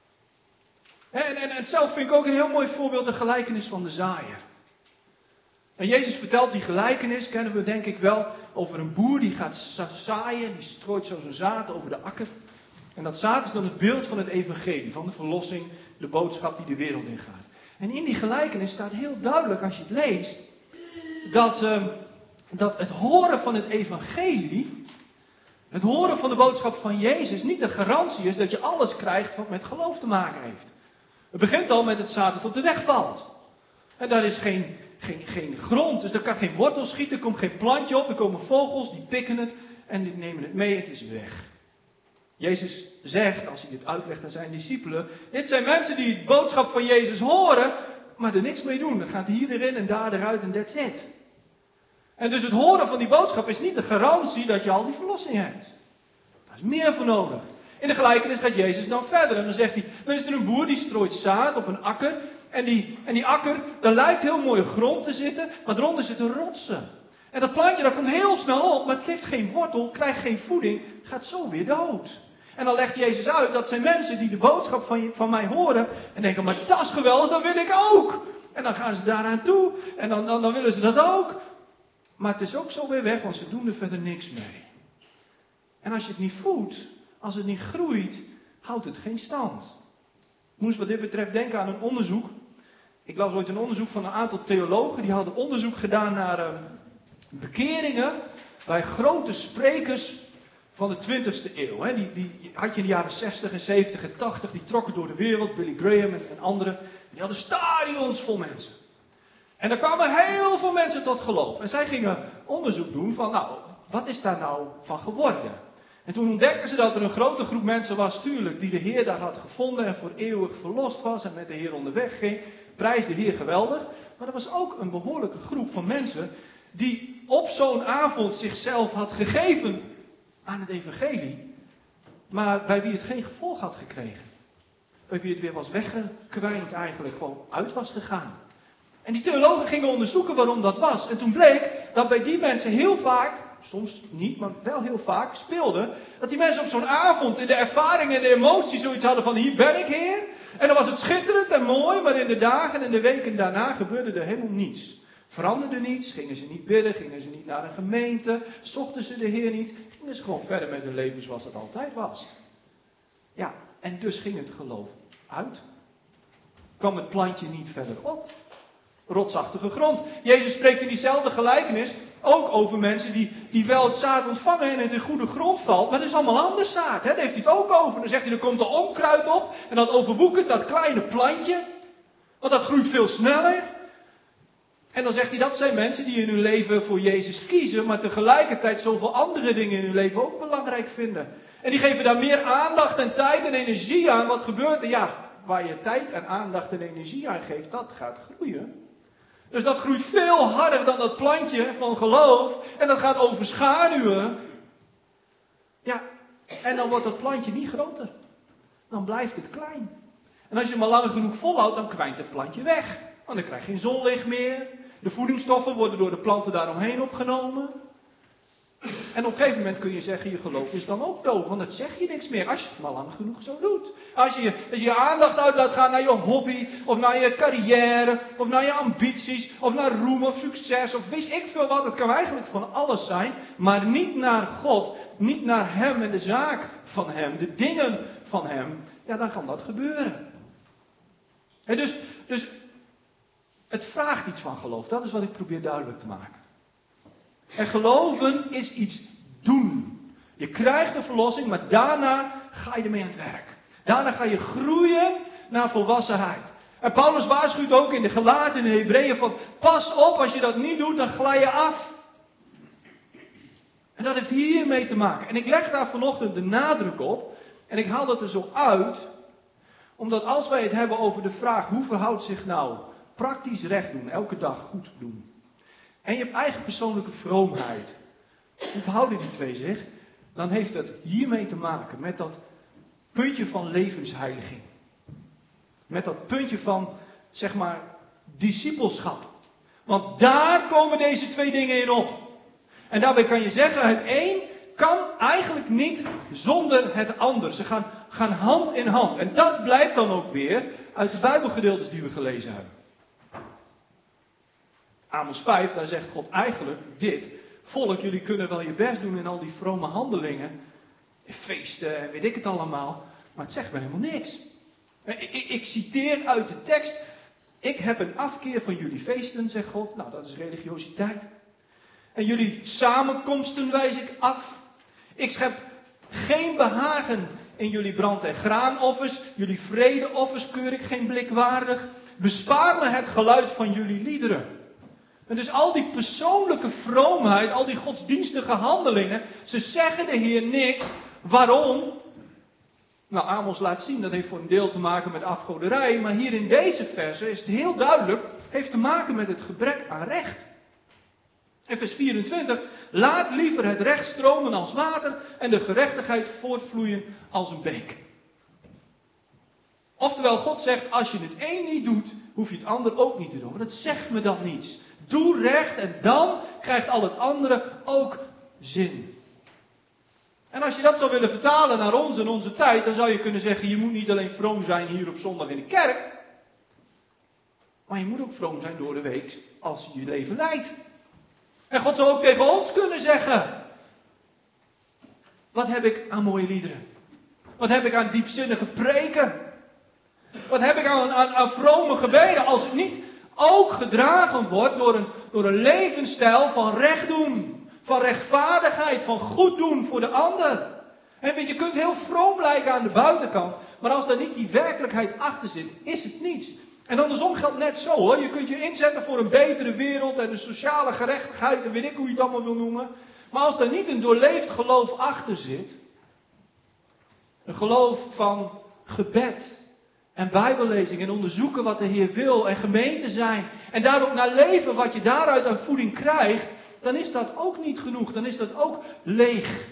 En zelf vind ik ook een heel mooi voorbeeld de gelijkenis van de zaaier. En Jezus vertelt die gelijkenis, kennen we denk ik wel, over een boer die gaat zaaien, die strooit zo zijn zaad over de akker. En dat zaad is dan het beeld van het evangelie, van de verlossing, de boodschap die de wereld ingaat. En in die gelijkenis staat heel duidelijk, als je het leest, dat het horen van het evangelie, het horen van de boodschap van Jezus, niet de garantie is dat je alles krijgt wat met geloof te maken heeft. Het begint al met het zaad dat op de weg valt. En daar is geen grond, dus er kan geen wortel schieten, er komt geen plantje op, er komen vogels, die pikken het en die nemen het mee, het is weg. Jezus zegt, als hij dit uitlegt aan zijn discipelen, dit zijn mensen die het boodschap van Jezus horen, maar er niks mee doen. Dan gaat hier erin en daar eruit en that's it. En dus het horen van die boodschap is niet de garantie dat je al die verlossing hebt. Daar is meer voor nodig. In de gelijkenis gaat Jezus dan verder en dan zegt hij, dan is er een boer die strooit zaad op een akker. En die akker, daar lijkt heel mooie grond te zitten, maar eronder zitten rotsen. En dat plantje dat komt heel snel op, maar het heeft geen wortel, krijgt geen voeding, gaat zo weer dood. En dan legt Jezus uit, dat zijn mensen die de boodschap van mij horen en denken, maar dat is geweldig, dat wil ik ook. En dan gaan ze daaraan toe en dan willen ze dat ook. Maar het is ook zo weer weg, want ze doen er verder niks mee. En als je het niet voedt, als het niet groeit, houdt het geen stand. Ik moest wat dit betreft denken aan een onderzoek. Ik las ooit een onderzoek van een aantal theologen. Die hadden onderzoek gedaan naar bekeringen bij grote sprekers van de 20e eeuw. Die had je in de jaren 60 en 70 en 80. Die trokken door de wereld. Billy Graham en anderen. Die hadden stadions vol mensen. En er kwamen heel veel mensen tot geloof. En zij gingen onderzoek doen van, nou, wat is daar nou van geworden? En toen ontdekten ze dat er een grote groep mensen was, tuurlijk, die de Heer daar had gevonden en voor eeuwig verlost was en met de Heer onderweg ging. Prijs de Heer geweldig. Maar er was ook een behoorlijke groep van mensen die op zo'n avond zichzelf had gegeven aan het evangelie, maar bij wie het geen gevolg had gekregen. Bij wie het weer was weggekwijnd eigenlijk, gewoon uit was gegaan. En die theologen gingen onderzoeken waarom dat was. En toen bleek dat bij die mensen heel vaak, soms niet, maar wel heel vaak speelde, dat die mensen op zo'n avond in de ervaring en de emotie zoiets hadden van, hier ben ik Heer. En dan was het schitterend en mooi, maar in de dagen en de weken daarna gebeurde er helemaal niets. Veranderde niets, gingen ze niet bidden, gingen ze niet naar een gemeente, zochten ze de Heer niet, gingen ze gewoon verder met hun leven zoals het altijd was. Ja, en dus ging het geloof uit. Kwam het plantje niet verder op. Rotsachtige grond. Jezus spreekt in diezelfde gelijkenis ook over mensen die wel het zaad ontvangen en het in goede grond valt. Maar dat is allemaal anders zaad. Daar heeft hij het ook over. Dan zegt hij, er komt er onkruid op en dat overwoekert dat kleine plantje. Want dat groeit veel sneller. En dan zegt hij, dat zijn mensen die in hun leven voor Jezus kiezen, maar tegelijkertijd zoveel andere dingen in hun leven ook belangrijk vinden. En die geven daar meer aandacht en tijd en energie aan. Wat gebeurt er? Ja, waar je tijd en aandacht en energie aan geeft, dat gaat groeien. Dus dat groeit veel harder dan dat plantje van geloof. En dat gaat overschaduwen. Ja, en dan wordt dat plantje niet groter. Dan blijft het klein. En als je het maar lang genoeg volhoudt, dan kwijnt het plantje weg. Want dan krijg je geen zonlicht meer. De voedingsstoffen worden door de planten daaromheen opgenomen. En op een gegeven moment kun je zeggen, je geloof is dan ook dood. Want dat zeg je niks meer, als je het maar lang genoeg zo doet. Als je je aandacht uit laat gaan naar je hobby, of naar je carrière, of naar je ambities, of naar roem of succes, of wist ik veel wat. Het kan eigenlijk van alles zijn, maar niet naar God, niet naar Hem en de zaak van Hem, de dingen van Hem. Ja, dan kan dat gebeuren. En dus het vraagt iets van geloof, dat is wat ik probeer duidelijk te maken. En geloven is iets doen. Je krijgt de verlossing, maar daarna ga je ermee aan het werk. Daarna ga je groeien naar volwassenheid. En Paulus waarschuwt ook in de Galaten en de Hebreeën van, pas op, als je dat niet doet, dan glij je af. En dat heeft hiermee te maken. En ik leg daar vanochtend de nadruk op. En ik haal dat er zo uit. Omdat als wij het hebben over de vraag, hoe verhoudt zich nou praktisch recht doen, elke dag goed doen. En je hebt eigen persoonlijke vroomheid. Hoe verhouden die twee zich? Dan heeft het hiermee te maken met dat puntje van levensheiliging. Met dat puntje van, zeg maar, discipelschap. Want daar komen deze twee dingen in op. En daarbij kan je zeggen, het een kan eigenlijk niet zonder het ander. Ze gaan hand in hand. En dat blijkt dan ook weer uit de Bijbelgedeeltes die we gelezen hebben. Amos 5, daar zegt God eigenlijk dit. Volk, jullie kunnen wel je best doen in al die vrome handelingen. Feesten en weet ik het allemaal. Maar het zegt me helemaal niks. Ik citeer uit de tekst. Ik heb een afkeer van jullie feesten, zegt God. Nou, dat is religiositeit. En jullie samenkomsten wijs ik af. Ik schep geen behagen in jullie brand- en graanoffers. Jullie vredeoffers keur ik geen blik waardig. Bespaar me het geluid van jullie liederen. En dus al die persoonlijke vroomheid, al die godsdienstige handelingen, ze zeggen de Heer niks. Waarom? Nou, Amos laat zien, dat heeft voor een deel te maken met afgoderij. Maar hier in deze verse is het heel duidelijk, heeft te maken met het gebrek aan recht. In vers 24, laat liever het recht stromen als water en de gerechtigheid voortvloeien als een beek. Oftewel, God zegt, als je het een niet doet, hoef je het ander ook niet te doen. Maar dat zegt me dan niets. Doe recht en dan krijgt al het andere ook zin. En als je dat zou willen vertalen naar ons en onze tijd, dan zou je kunnen zeggen, je moet niet alleen vroom zijn hier op zondag in de kerk. Maar je moet ook vroom zijn door de week als je je leven leidt. En God zou ook tegen ons kunnen zeggen, wat heb ik aan mooie liederen? Wat heb ik aan diepzinnige preken? Wat heb ik aan vrome gebeden als het niet ook gedragen wordt door een levensstijl van recht doen. Van rechtvaardigheid, van goed doen voor de ander. En weet je kunt heel vroom lijken aan de buitenkant. Maar als daar niet die werkelijkheid achter zit, is het niets. En andersom geldt net zo hoor. Je kunt je inzetten voor een betere wereld en de sociale gerechtigheid. En weet ik hoe je het allemaal wil noemen. Maar als daar niet een doorleefd geloof achter zit. Een geloof van gebed. En bijbellezing en onderzoeken wat de Heer wil en gemeente zijn. En daar ook naar leven wat je daaruit aan voeding krijgt. Dan is dat ook niet genoeg. Dan is dat ook leeg.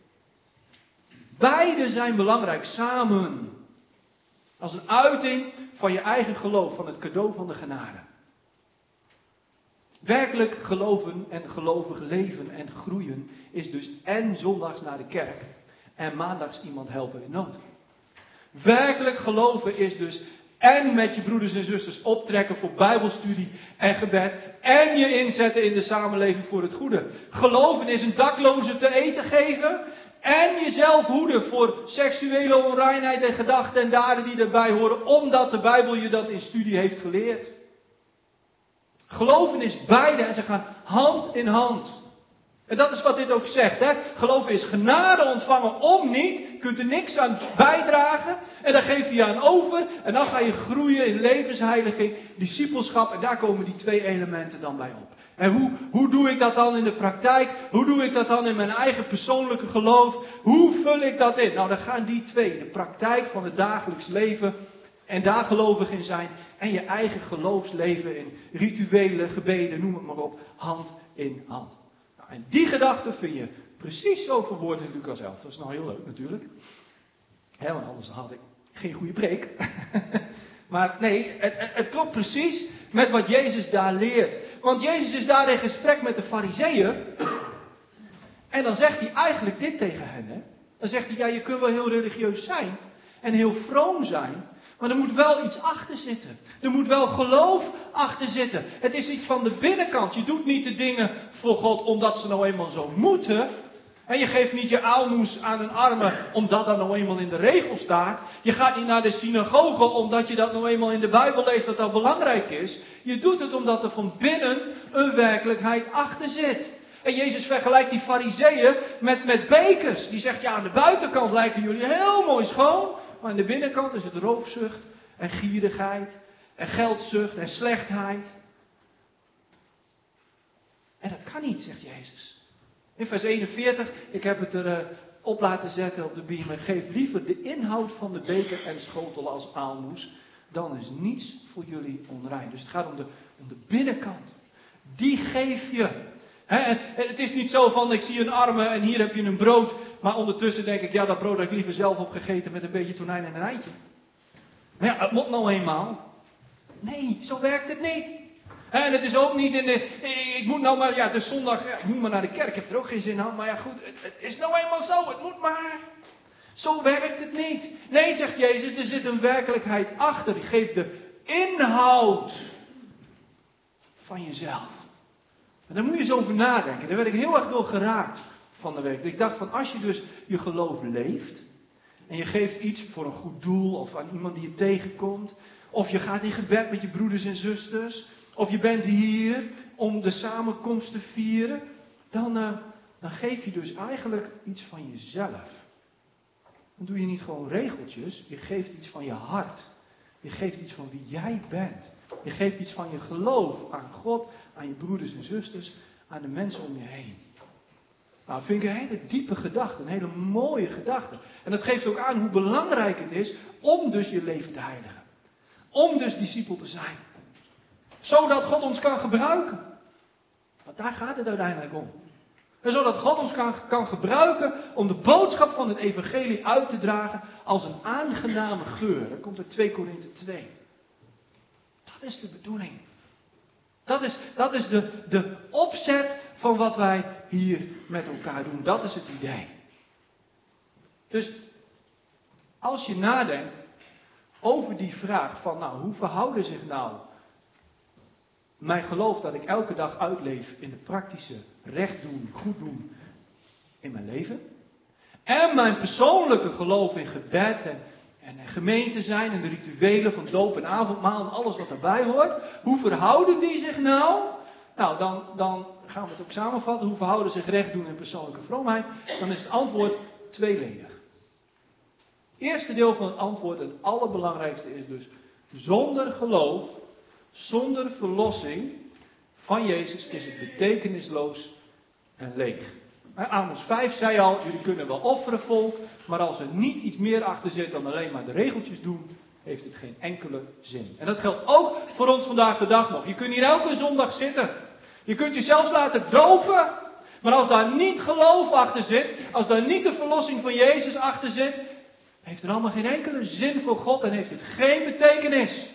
Beide zijn belangrijk samen. Als een uiting van je eigen geloof. Van het cadeau van de genade. Werkelijk geloven en gelovig leven en groeien is dus en zondags naar de kerk. En maandags iemand helpen in nood. Werkelijk geloven is dus en met je broeders en zusters optrekken voor bijbelstudie en gebed. En je inzetten in de samenleving voor het goede. Geloven is een dakloze te eten geven. En jezelf hoeden voor seksuele onreinheid en gedachten en daden die erbij horen. Omdat de Bijbel je dat in studie heeft geleerd. Geloven is beide en ze gaan hand in hand. En dat is wat dit ook zegt. Hè? Geloven is genade ontvangen om niet. Je kunt er niks aan bijdragen. En daar geef je je aan over. En dan ga je groeien in levensheiliging, discipelschap. En daar komen die twee elementen dan bij op. En hoe doe ik dat dan in de praktijk? Hoe doe ik dat dan in mijn eigen persoonlijke geloof? Hoe vul ik dat in? Nou, dan gaan die twee. De praktijk van het dagelijks leven. En daar gelovig in zijn. En je eigen geloofsleven in rituelen, gebeden, noem het maar op. Hand in hand. En die gedachte vind je precies zo verwoord in Lucas 11. Dat is nou heel leuk natuurlijk. Want anders had ik geen goede preek. Maar nee, het klopt precies met wat Jezus daar leert. Want Jezus is daar in gesprek met de Farizeeën. En dan zegt hij eigenlijk dit tegen hen. Hè? Dan zegt hij, ja je kunt wel heel religieus zijn. En heel vroom zijn. Maar er moet wel iets achter zitten. Er moet wel geloof achter zitten. Het is iets van de binnenkant. Je doet niet de dingen voor God omdat ze nou eenmaal zo moeten. En je geeft niet je aalmoes aan een arme omdat dat nou eenmaal in de regel staat. Je gaat niet naar de synagoge omdat je dat nou eenmaal in de Bijbel leest dat dat belangrijk is. Je doet het omdat er van binnen een werkelijkheid achter zit. En Jezus vergelijkt die fariseeën met bekers. Die zegt, ja, aan de buitenkant lijken jullie heel mooi schoon. Maar aan de binnenkant is het roofzucht en gierigheid en geldzucht en slechtheid. En dat kan niet, zegt Jezus. In vers 41, ik heb het er op laten zetten op de beamer. Geef liever de inhoud van de beker en schotel als aalmoes. Dan is niets voor jullie onrein. Dus het gaat om de binnenkant. Die geef je. Het is niet zo van, ik zie een arme en hier heb je een brood. Maar ondertussen denk ik, ja, dat brood heb ik liever zelf opgegeten met een beetje tonijn en een eitje. Maar ja, het moet nou eenmaal. Nee, zo werkt het niet. En het is ook niet ik moet nou maar, ja, het is zondag, ja, ik moet maar naar de kerk, ik heb er ook geen zin aan. Maar ja, goed, het is nou eenmaal zo, het moet maar. Zo werkt het niet. Nee, zegt Jezus, er zit een werkelijkheid achter. Geef de inhoud van jezelf. En daar moet je eens over nadenken. Daar werd ik heel erg door geraakt van de week. Ik dacht van, als je dus je geloof leeft, en je geeft iets voor een goed doel, of aan iemand die je tegenkomt, of je gaat in gebed met je broeders en zusters, of je bent hier om de samenkomst te vieren, dan geef je dus eigenlijk iets van jezelf. Dan doe je niet gewoon regeltjes, je geeft iets van je hart. Je geeft iets van wie jij bent. Je geeft iets van je geloof aan God, aan je broeders en zusters, aan de mensen om je heen. Nou, dat vind ik een hele diepe gedachte, een hele mooie gedachte. En dat geeft ook aan hoe belangrijk het is om dus je leven te heiligen. Om dus discipel te zijn. Zodat God ons kan gebruiken. Want daar gaat het uiteindelijk om. En zodat God ons kan gebruiken om de boodschap van het evangelie uit te dragen als een aangename geur. Dat komt uit 2 Korinthe 2. Dat is de bedoeling. Dat is de opzet van wat wij hier met elkaar doen. Dat is het idee. Dus als je nadenkt over die vraag van, nou, hoe verhouden zich nou mijn geloof dat ik elke dag uitleef in de praktische recht doen, goed doen in mijn leven. En mijn persoonlijke geloof in gebed en gemeente zijn en de rituelen van doop en avondmaal en alles wat daarbij hoort. Hoe verhouden die zich nou? Nou, dan gaan we het ook samenvatten. Hoe verhouden zich recht doen en persoonlijke vroomheid? Dan is het antwoord tweeledig. Het eerste deel van het antwoord, het allerbelangrijkste, is dus: zonder geloof, zonder verlossing van Jezus is het betekenisloos en leeg. Amos 5 zei al, jullie kunnen wel offeren volk, maar als er niet iets meer achter zit dan alleen maar de regeltjes doen, heeft het geen enkele zin. En dat geldt ook voor ons vandaag de dag nog. Je kunt hier elke zondag zitten. Je kunt je zelfs laten dopen, maar als daar niet geloof achter zit, als daar niet de verlossing van Jezus achter zit, heeft er allemaal geen enkele zin voor God en heeft het geen betekenis.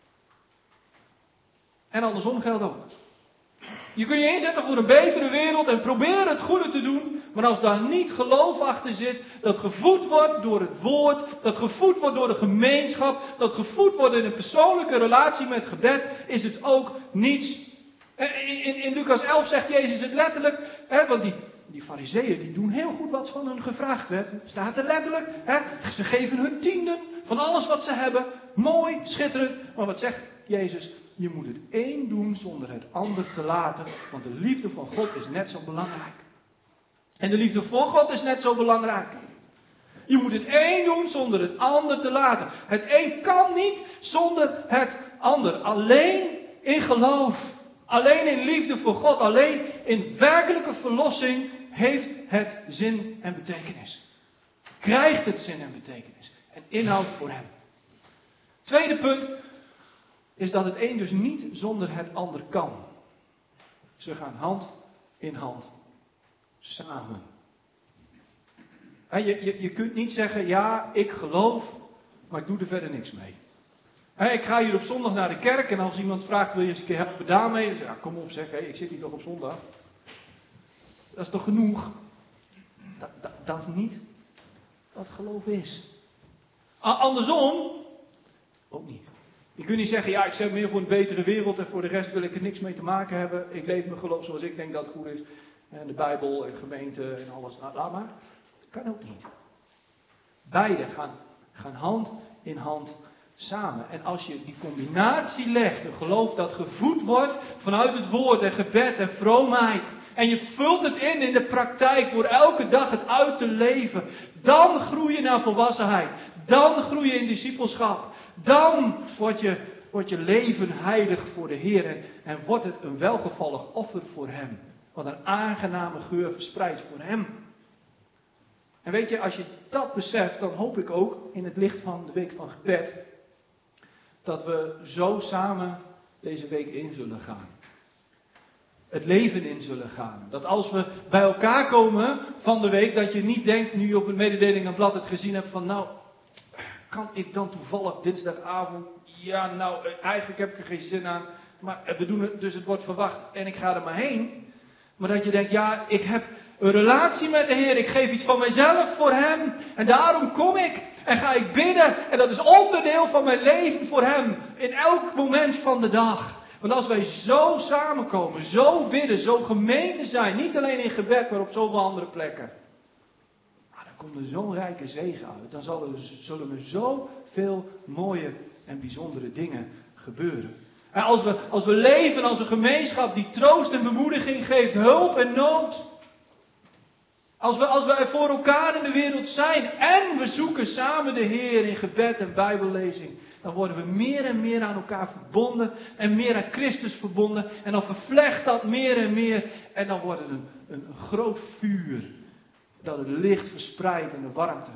En andersom geldt ook. Je kunt je inzetten voor een betere wereld en proberen het goede te doen. Maar als daar niet geloof achter zit, dat gevoed wordt door het woord, dat gevoed wordt door de gemeenschap, dat gevoed wordt in een persoonlijke relatie met gebed, is het ook niets. In Lucas 11 zegt Jezus het letterlijk, want die fariseeën die doen heel goed wat van hun gevraagd werd. Staat er letterlijk, ze geven hun tienden van alles wat ze hebben. Mooi, schitterend. Maar wat zegt Jezus? Je moet het één doen zonder het ander te laten. Want de liefde van God is net zo belangrijk. En de liefde voor God is net zo belangrijk. Je moet het één doen zonder het ander te laten. Het een kan niet zonder het ander. Alleen in geloof. Alleen in liefde voor God. Alleen in werkelijke verlossing heeft het zin en betekenis. Krijgt het zin en betekenis. En inhoud voor hem. Tweede punt is dat het een dus niet zonder het ander kan. Ze gaan hand in hand samen. Je kunt niet zeggen, ja, ik geloof, maar ik doe er verder niks mee. Ik ga hier op zondag naar de kerk en als iemand vraagt, wil je eens een keer helpen daarmee? Dan zeg ik, ja, kom op zeg, ik zit hier toch op zondag. Dat is toch genoeg? Dat is niet wat geloof is. Andersom, ook niet. Je kunt niet zeggen, ja, ik zeg meer voor een betere wereld en voor de rest wil ik er niks mee te maken hebben. Ik leef mijn geloof zoals ik denk dat het goed is. En de Bijbel en gemeente en alles, laat maar. Dat kan ook niet. Beide gaan hand in hand samen. En als je die combinatie legt, een geloof dat gevoed wordt vanuit het woord en gebed en vroomheid en je vult het in de praktijk door elke dag het uit te leven, dan groei je naar volwassenheid. Dan groei je in discipelschap. Dan wordt je leven heilig voor de Heer en wordt het een welgevallig offer voor Hem. Wat een aangename geur verspreidt voor Hem. En weet je, als je dat beseft, dan hoop ik ook in het licht van de week van gebed, dat we zo samen deze week in zullen gaan. Het leven in zullen gaan. Dat als we bij elkaar komen van de week, dat je niet denkt, nu je op het mededelingenblad het gezien hebt van, nou, kan ik dan toevallig dinsdagavond, ja nou, eigenlijk heb ik er geen zin aan, maar we doen het, dus het wordt verwacht en ik ga er maar heen. Maar dat je denkt, ja, ik heb een relatie met de Heer, ik geef iets van mezelf voor Hem en daarom kom ik en ga ik bidden en dat is onderdeel van mijn leven voor Hem in elk moment van de dag. Want als wij zo samenkomen, zo bidden, zo gemeente zijn, niet alleen in gebed, maar op zoveel andere plekken, dan komt er zo'n rijke zegen uit. Dan zullen er zoveel mooie en bijzondere dingen gebeuren. En als we leven als een gemeenschap die troost en bemoediging geeft, hulp en nood. Als we er voor elkaar in de wereld zijn en we zoeken samen de Heer in gebed en bijbellezing, dan worden we meer en meer aan elkaar verbonden en meer aan Christus verbonden. En dan vervlecht dat meer en meer en dan wordt het een groot vuur dat het licht verspreidt en de warmte.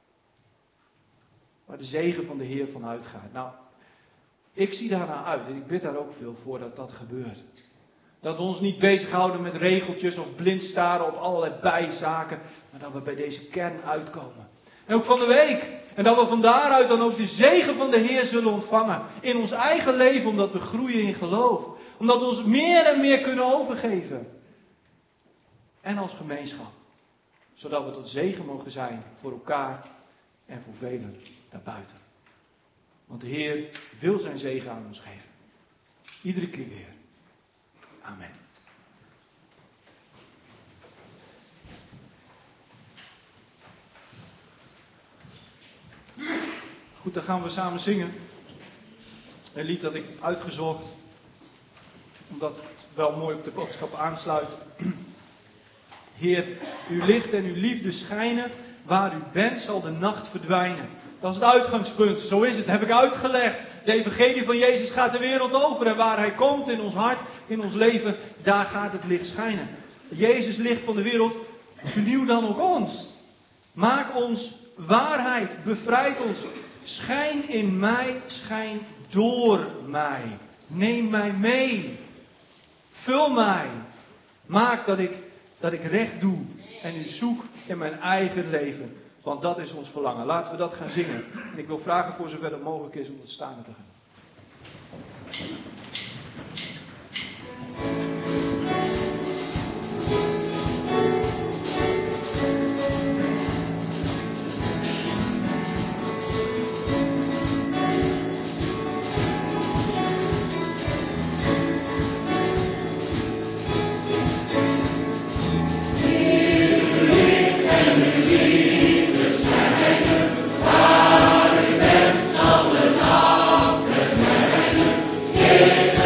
Waar de zegen van de Heer van uitgaat. Nou, ik zie daarna uit en ik bid daar ook veel voor dat dat gebeurt. Dat we ons niet bezighouden met regeltjes of blind staren op allerlei bijzaken, maar dat we bij deze kern uitkomen. En ook van de week. En dat we van daaruit dan ook de zegen van de Heer zullen ontvangen. In ons eigen leven, omdat we groeien in geloof. Omdat we ons meer en meer kunnen overgeven. En als gemeenschap. Zodat we tot zegen mogen zijn voor elkaar en voor velen daarbuiten. Want de Heer wil zijn zegen aan ons geven. Iedere keer weer. Amen. Goed, dan gaan we samen zingen. Een lied dat ik heb uitgezocht. Omdat het wel mooi op de boodschap aansluit. Heer, uw licht en uw liefde schijnen. Waar u bent zal de nacht verdwijnen. Dat is het uitgangspunt. Zo is het. Heb ik uitgelegd. De evangelie van Jezus gaat de wereld over. En waar hij komt in ons hart, in ons leven, daar gaat het licht schijnen. Jezus licht van de wereld, vernieuw dan ook ons. Maak ons waarheid. Bevrijd ons. Schijn in mij, schijn door mij. Neem mij mee. Vul mij. Maak dat ik recht doe en u zoek in mijn eigen leven. Want dat is ons verlangen. Laten we dat gaan zingen. En ik wil vragen voor zover het mogelijk is om het staan te gaan. Is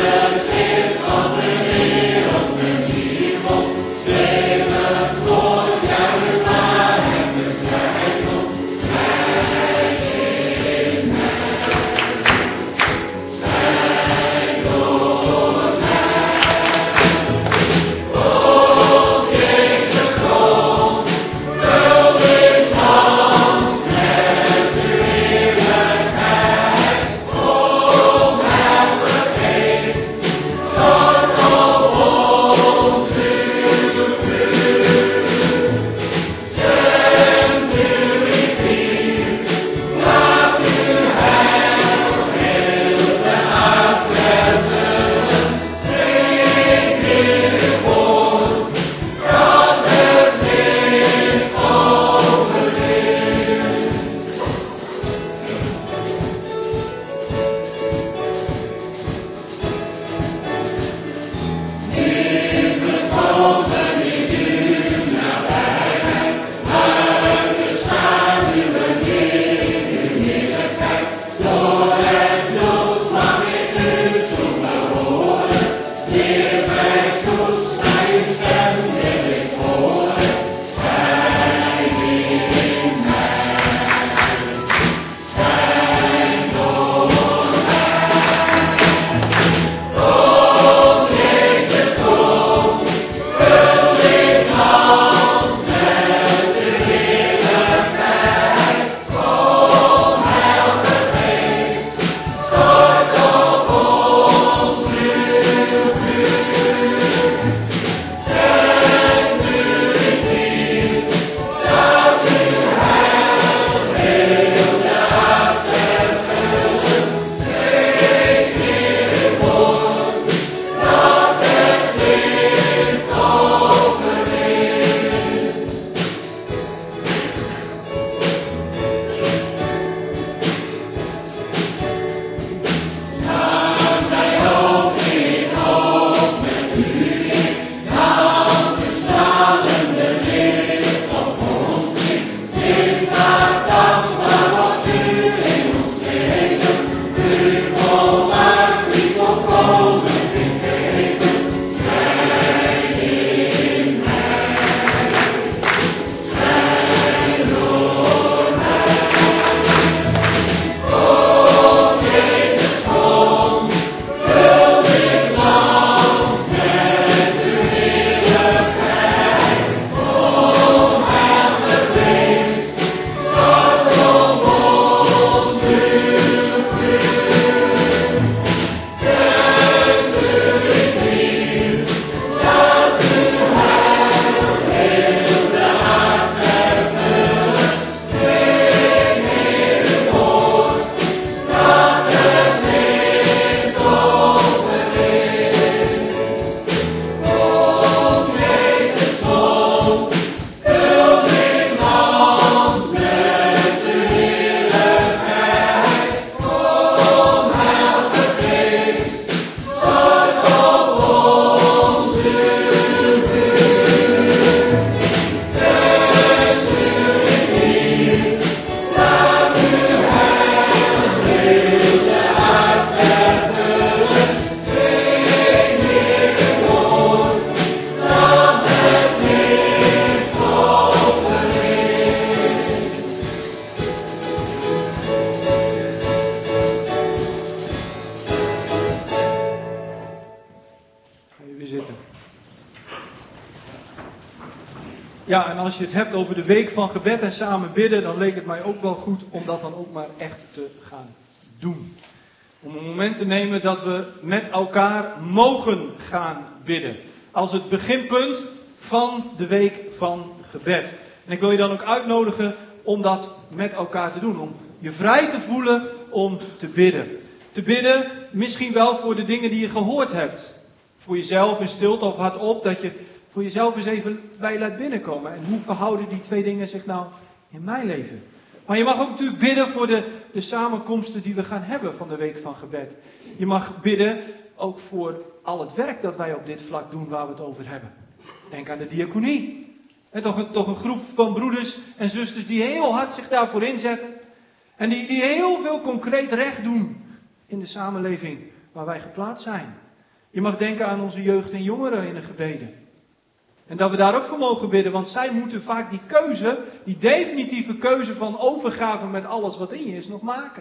Ja, en als je het hebt over de week van gebed en samen bidden, dan leek het mij ook wel goed om dat dan ook maar echt te gaan doen. Om een moment te nemen dat we met elkaar mogen gaan bidden. Als het beginpunt van de week van gebed. En ik wil je dan ook uitnodigen om dat met elkaar te doen. Om je vrij te voelen om te bidden. Te bidden misschien wel voor de dingen die je gehoord hebt. Voor jezelf in stilte of hardop, dat je voor jezelf eens even bij je laat binnenkomen. En hoe verhouden die twee dingen zich nou in mijn leven? Maar je mag ook natuurlijk bidden voor de samenkomsten die we gaan hebben van de week van gebed. Je mag bidden ook voor al het werk dat wij op dit vlak doen waar we het over hebben. Denk aan de diaconie. En toch een groep van broeders en zusters die heel hard zich daarvoor inzetten. En die heel veel concreet recht doen in de samenleving waar wij geplaatst zijn. Je mag denken aan onze jeugd en jongeren in de gebeden. En dat we daar ook voor mogen bidden, want zij moeten vaak die keuze, die definitieve keuze van overgave met alles wat in je is, nog maken.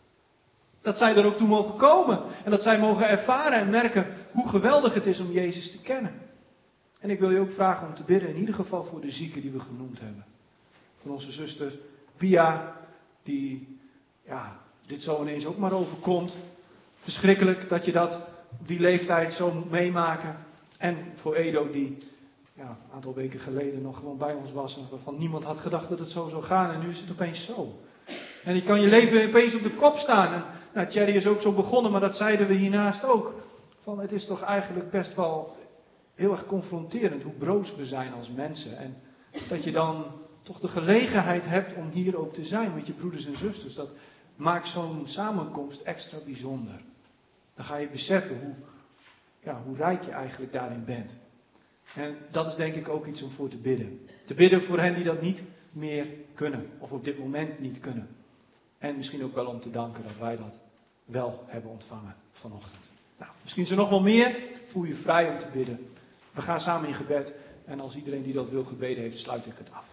Dat zij er ook toe mogen komen. En dat zij mogen ervaren en merken hoe geweldig het is om Jezus te kennen. En ik wil je ook vragen om te bidden, in ieder geval voor de zieken die we genoemd hebben. Voor onze zuster Pia, die dit zo ineens ook maar overkomt. Verschrikkelijk dat je dat op die leeftijd zo moet meemaken. En voor Edo, die een aantal weken geleden nog gewoon bij ons was. En waarvan niemand had gedacht dat het zo zou gaan. En nu is het opeens zo. En die kan je leven opeens op de kop staan. En Thierry is ook zo begonnen, maar dat zeiden we hiernaast ook. Van het is toch eigenlijk best wel heel erg confronterend hoe broos we zijn als mensen. En dat je dan toch de gelegenheid hebt om hier ook te zijn met je broeders en zusters. Dat maakt zo'n samenkomst extra bijzonder. Dan ga je beseffen hoe rijk je eigenlijk daarin bent. En dat is denk ik ook iets om voor te bidden. Te bidden voor hen die dat niet meer kunnen. Of op dit moment niet kunnen. En misschien ook wel om te danken dat wij dat wel hebben ontvangen vanochtend. Nou, misschien is er nog wel meer. Voel je vrij om te bidden. We gaan samen in gebed. En als iedereen die dat wil gebeden heeft, sluit ik het af.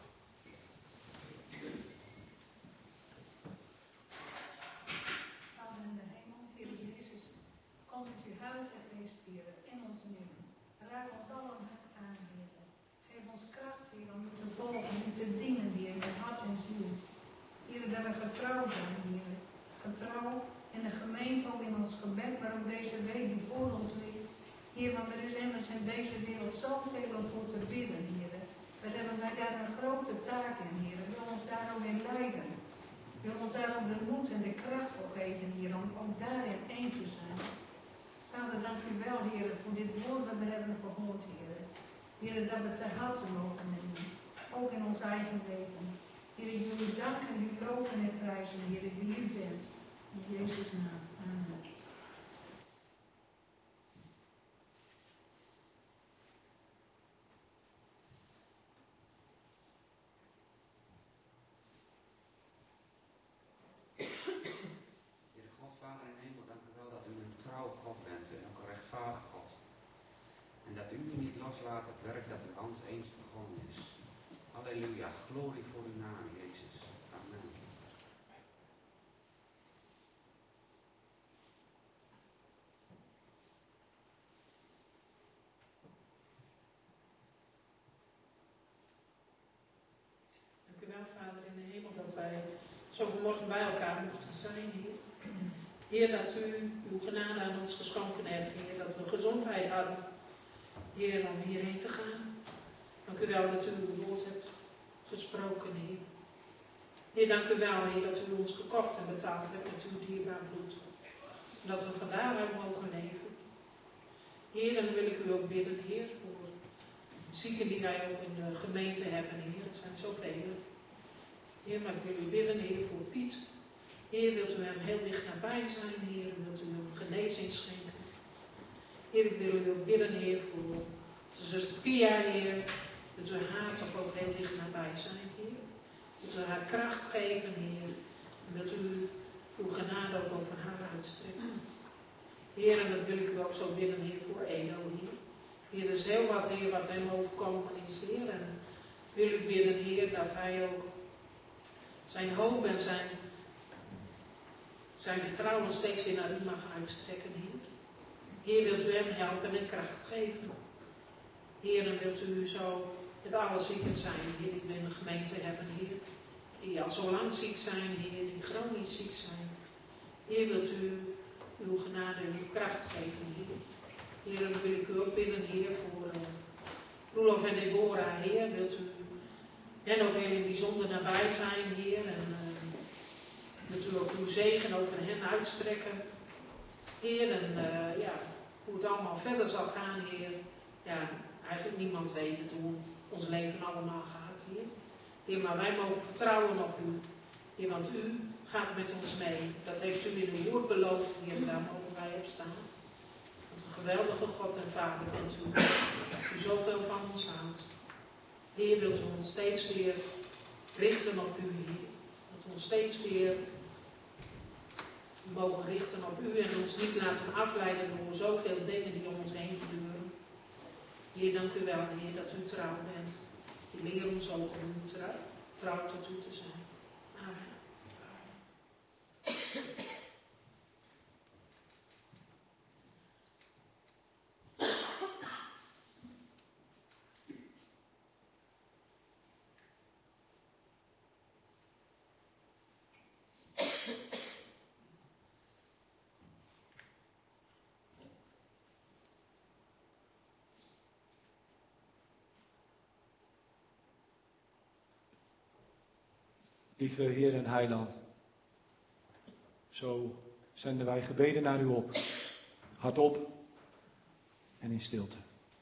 Vader in de hemel, Heer Jezus, kom met uw heilige geest, Heer, in ons midden. Raak ons allen aan, Heer. Geef ons kracht, Heer, om u te volgen, u te dienen, Heer, met hart en ziel. Heer, dat we getrouw zijn, Heer. Getrouw in de gemeente, ook in ons gebed, maar ook deze week die voor ons ligt. Heer, want er is immers in deze wereld zoveel om voor te bidden, Heer. We hebben wij daar een grote taak in, Heer. Wil ons daar ook in leiden. Wil ons daar ook de moed en de kracht voor geven, Heer, om ook daarin één te zijn. Vader, dank u wel, Heer, voor dit woord dat we hebben gehoord, Heer. Heer, dat we te harte mogen nemen. Ook in ons eigen leven. Heer, ik wil u danken, u loven en prijzen, Heer, dat u hier bent. In Jezus' naam. Amen. Vader in hemel, dank u wel dat u een trouwe God bent en ook een rechtvaardig God. En dat u niet loslaat het werk dat u ons eens begonnen is. Halleluja, glorie voor uw naam, Jezus. Amen. Dank u wel, Vader in de hemel, dat wij zo vanmorgen bij elkaar mochten zijn, Heer. Heer, dat u uw genade aan ons geschonken hebt, Heer, dat we gezondheid hadden, Heer, om hierheen te gaan. Dank u wel dat u uw woord hebt gesproken, Heer. Heer, dank u wel, Heer, dat u ons gekocht en betaald hebt met uw dierbaar bloed. En dat we van daaruit mogen leven. Heer, dan wil ik u ook bidden, Heer, voor zieken die wij ook in de gemeente hebben, Heer. Het zijn zoveel. Heer, maar ik wil u bidden, Heer, voor Piet. Heer, wilt u hem heel dicht nabij zijn, Heer, en wilt u hem genezing schenken. Heer, ik wil u ook bidden, Heer, voor de zuster Pia, Heer. Wilt u haar toch ook heel dicht nabij zijn, Heer. Wilt u haar kracht geven, Heer. En wilt u uw genade ook over haar uitstrekken. Heer, en dat wil ik u ook zo bidden, Heer, voor Edo, Heer. Heer, er is heel wat, Heer, wat hem overkomen is, Heer. En wil ik bidden, Heer, dat hij ook zijn hoop en zijn vertrouwen steeds weer naar u mag uitstrekken, Heer. Heer, wilt u hem helpen en kracht geven. Heer, en wilt u zo met alle zieken zijn, Heer, die we in de gemeente hebben, Heer. Die al zo lang ziek zijn, Heer, die chronisch ziek zijn. Heer, wilt u uw genade en uw kracht geven, Heer. Heer, dan wil ik u ook bidden, Heer, voor Roelof en Deborah, Heer. Wilt u hen ook heel in bijzonder nabij zijn, Heer. En wilt u ook uw zegen over hen uitstrekken. Heer, en hoe het allemaal verder zal gaan, Heer. Ja, eigenlijk niemand weet het hoe ons leven allemaal gaat, Heer. Heer, maar wij mogen vertrouwen op u. Heer, want u gaat met ons mee. Dat heeft u in uw woord beloofd, Heer, en daar mogen wij op staan. Want een geweldige God en Vader bent u. Dat u zoveel van ons houdt. Heer, wilt u ons steeds weer richten op u, Heer. Dat we ons steeds weer mogen richten op u en ons niet laten afleiden door zoveel dingen die om ons heen gebeuren. Heer, dank u wel, Heer, dat u trouw bent. Leer ons ook om trouw tot u te zijn. Amen. Lieve Heer en Heiland, zo zenden wij gebeden naar u op, hardop en in stilte.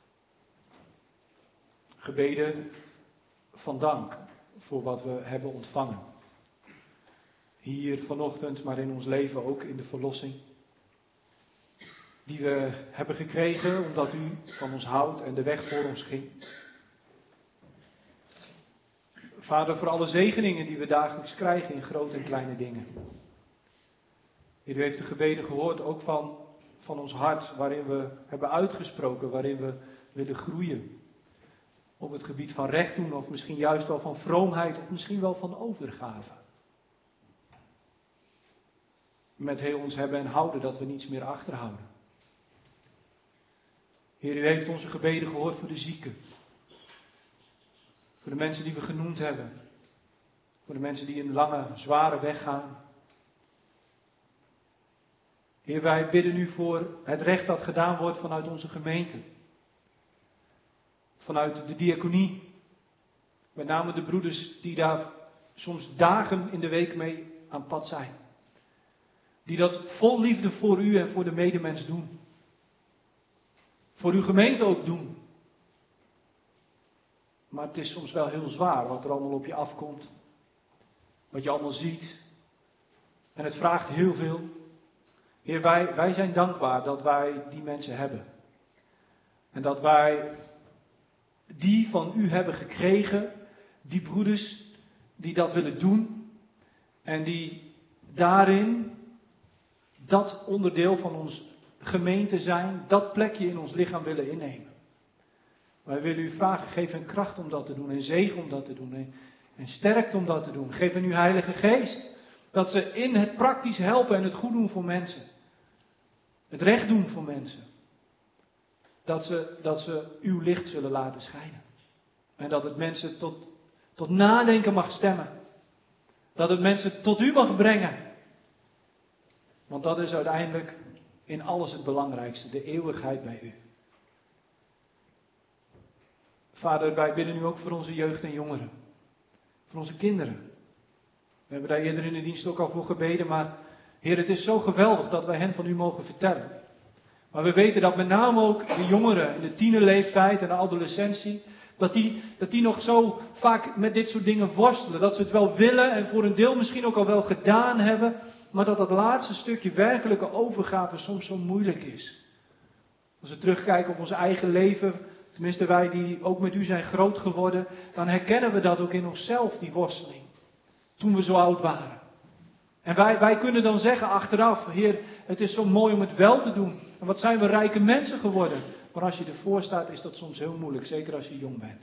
Gebeden van dank voor wat we hebben ontvangen. Hier vanochtend, maar in ons leven ook in de verlossing. Die we hebben gekregen omdat u van ons houdt en de weg voor ons ging. Vader, voor alle zegeningen die we dagelijks krijgen in grote en kleine dingen. Heer, u heeft de gebeden gehoord, ook van ons hart, waarin we hebben uitgesproken, waarin we willen groeien. Op het gebied van recht doen, of misschien juist wel van vroomheid, of misschien wel van overgave. Met heel ons hebben en houden, dat we niets meer achterhouden. Heer, u heeft onze gebeden gehoord voor de zieken. Voor de mensen die we genoemd hebben. Voor de mensen die een lange, zware weg gaan. Heer, wij bidden u voor het recht dat gedaan wordt vanuit onze gemeente. Vanuit de diaconie. Met name de broeders die daar soms dagen in de week mee aan pad zijn. Die dat vol liefde voor u en voor de medemens doen. Voor uw gemeente ook doen. Maar het is soms wel heel zwaar wat er allemaal op je afkomt. Wat je allemaal ziet. En het vraagt heel veel. Heer, wij zijn dankbaar dat wij die mensen hebben. En dat wij die van u hebben gekregen. Die broeders die dat willen doen. En die daarin dat onderdeel van ons gemeente zijn. Dat plekje in ons lichaam willen innemen. Wij willen u vragen, geef hen kracht om dat te doen en zegen om dat te doen en sterkte om dat te doen. Geef hen uw Heilige Geest, dat ze in het praktisch helpen en het goed doen voor mensen. Het recht doen voor mensen. Dat ze uw licht zullen laten schijnen. En dat het mensen tot nadenken mag stemmen. Dat het mensen tot u mag brengen. Want dat is uiteindelijk in alles het belangrijkste, de eeuwigheid bij u. Vader, wij bidden u ook voor onze jeugd en jongeren. Voor onze kinderen. We hebben daar eerder in de dienst ook al voor gebeden, maar Heer, het is zo geweldig dat wij hen van u mogen vertellen. Maar we weten dat met name ook de jongeren in de tienerleeftijd en de adolescentie, dat die nog zo vaak met dit soort dingen worstelen. Dat ze het wel willen en voor een deel misschien ook al wel gedaan hebben, maar dat laatste stukje werkelijke overgave soms zo moeilijk is. Als we terugkijken op ons eigen leven, tenminste wij die ook met u zijn groot geworden, dan herkennen we dat ook in onszelf, die worsteling. Toen we zo oud waren. En wij kunnen dan zeggen achteraf, Heer, het is zo mooi om het wel te doen. En wat zijn we rijke mensen geworden. Maar als je ervoor staat, is dat soms heel moeilijk, zeker als je jong bent.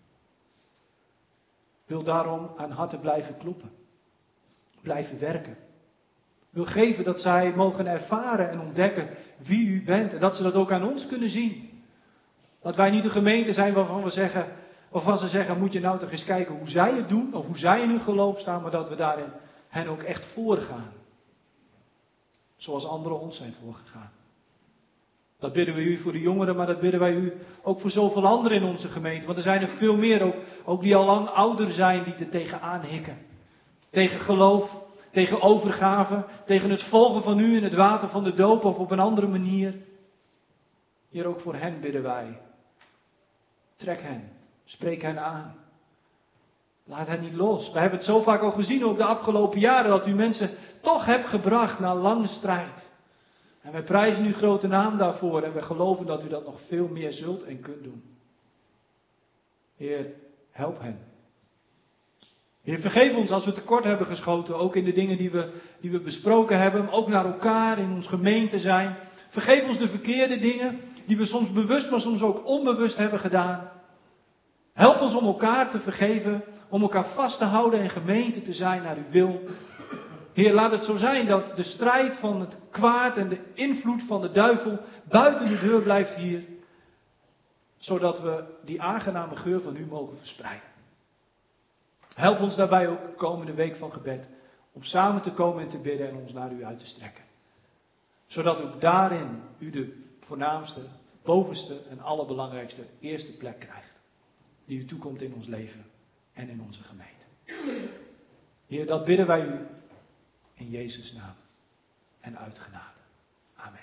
Wil daarom aan harten blijven kloppen. Blijven werken. Wil geven dat zij mogen ervaren en ontdekken wie u bent. En dat ze dat ook aan ons kunnen zien. Dat wij niet een gemeente zijn waarvan we zeggen, waarvan ze zeggen, moet je nou toch eens kijken hoe zij het doen, of hoe zij in hun geloof staan, maar dat we daarin hen ook echt voorgaan. Zoals anderen ons zijn voorgegaan. Dat bidden we u voor de jongeren, maar dat bidden wij u ook voor zoveel anderen in onze gemeente. Want er zijn er veel meer, ook die al lang ouder zijn, die er tegenaan hikken. Tegen geloof, tegen overgave, tegen het volgen van u in het water van de doop of op een andere manier. Hier ook voor hen bidden wij. Trek hen, spreek hen aan. Laat hen niet los. We hebben het zo vaak al gezien, ook de afgelopen jaren, dat u mensen toch hebt gebracht na lange strijd. En wij prijzen uw grote naam daarvoor en we geloven dat u dat nog veel meer zult en kunt doen. Heer, help hen. Heer, vergeef ons als we tekort hebben geschoten, ook in de dingen die we besproken hebben, ook naar elkaar, in ons gemeente zijn. Vergeef ons de verkeerde dingen, die we soms bewust, maar soms ook onbewust hebben gedaan. Help ons om elkaar te vergeven, om elkaar vast te houden en gemeente te zijn naar uw wil. Heer, laat het zo zijn dat de strijd van het kwaad en de invloed van de duivel buiten de deur blijft hier. Zodat we die aangename geur van u mogen verspreiden. Help ons daarbij ook de komende week van gebed om samen te komen en te bidden en ons naar u uit te strekken. Zodat ook daarin u de voornaamste, bovenste en allerbelangrijkste eerste plek krijgt. Die u toekomt in ons leven en in onze gemeente. Heer, dat bidden wij u in Jezus' naam en uit genade. Amen.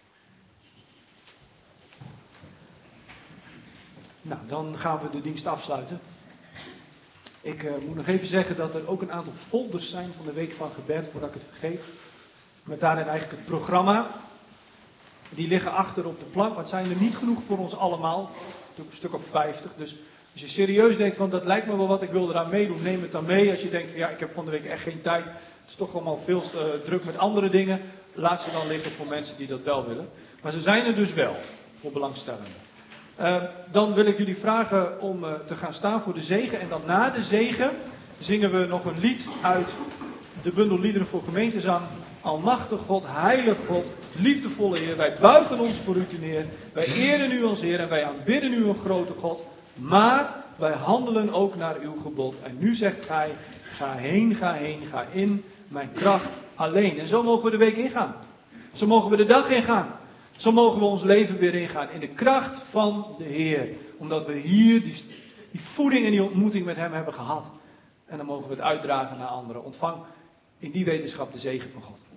Nou, dan gaan we de dienst afsluiten. Ik moet nog even zeggen dat er ook een aantal folders zijn van de week van gebed, voordat ik het vergeet. Met daarin eigenlijk het programma. Die liggen achter op de plank, maar het zijn er niet genoeg voor ons allemaal. Een stuk of 50. Dus als je serieus denkt, want dat lijkt me wel wat, ik wil eraan meedoen, neem het dan mee. Als je denkt, ja, ik heb van de week echt geen tijd. Het is toch allemaal veel druk met andere dingen. Laat ze dan liggen voor mensen die dat wel willen. Maar ze zijn er dus wel, voor belangstellenden. Dan wil ik jullie vragen om te gaan staan voor de zegen. En dan na de zegen zingen we nog een lied uit de bundel liederen voor gemeentezang. Almachtig God, heilig God, liefdevolle Heer. Wij buigen ons voor u te neer. Wij eren u als Heer en wij aanbidden u een grote God. Maar wij handelen ook naar uw gebod. En nu zegt gij, ga heen, ga in mijn kracht alleen. En zo mogen we de week ingaan. Zo mogen we de dag ingaan. Zo mogen we ons leven weer ingaan in de kracht van de Heer. Omdat we hier die voeding en die ontmoeting met hem hebben gehad. En dan mogen we het uitdragen naar anderen. Ontvang in die wetenschap de zegen van God.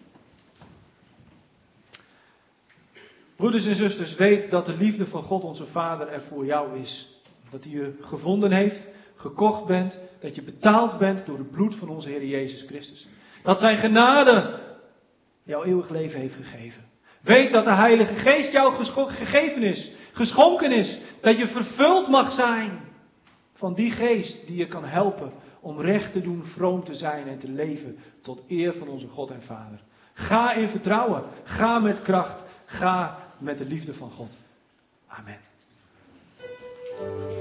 Broeders en zusters, weet dat de liefde van God onze Vader er voor jou is. Dat hij je gevonden heeft, gekocht bent, dat je betaald bent door het bloed van onze Heer Jezus Christus. Dat zijn genade jouw eeuwig leven heeft gegeven. Weet dat de Heilige Geest jou gegeven is, geschonken is. Dat je vervuld mag zijn van die Geest die je kan helpen om recht te doen, vroom te zijn en te leven tot eer van onze God en Vader. Ga in vertrouwen, ga met kracht, ga met de liefde van God. Amen.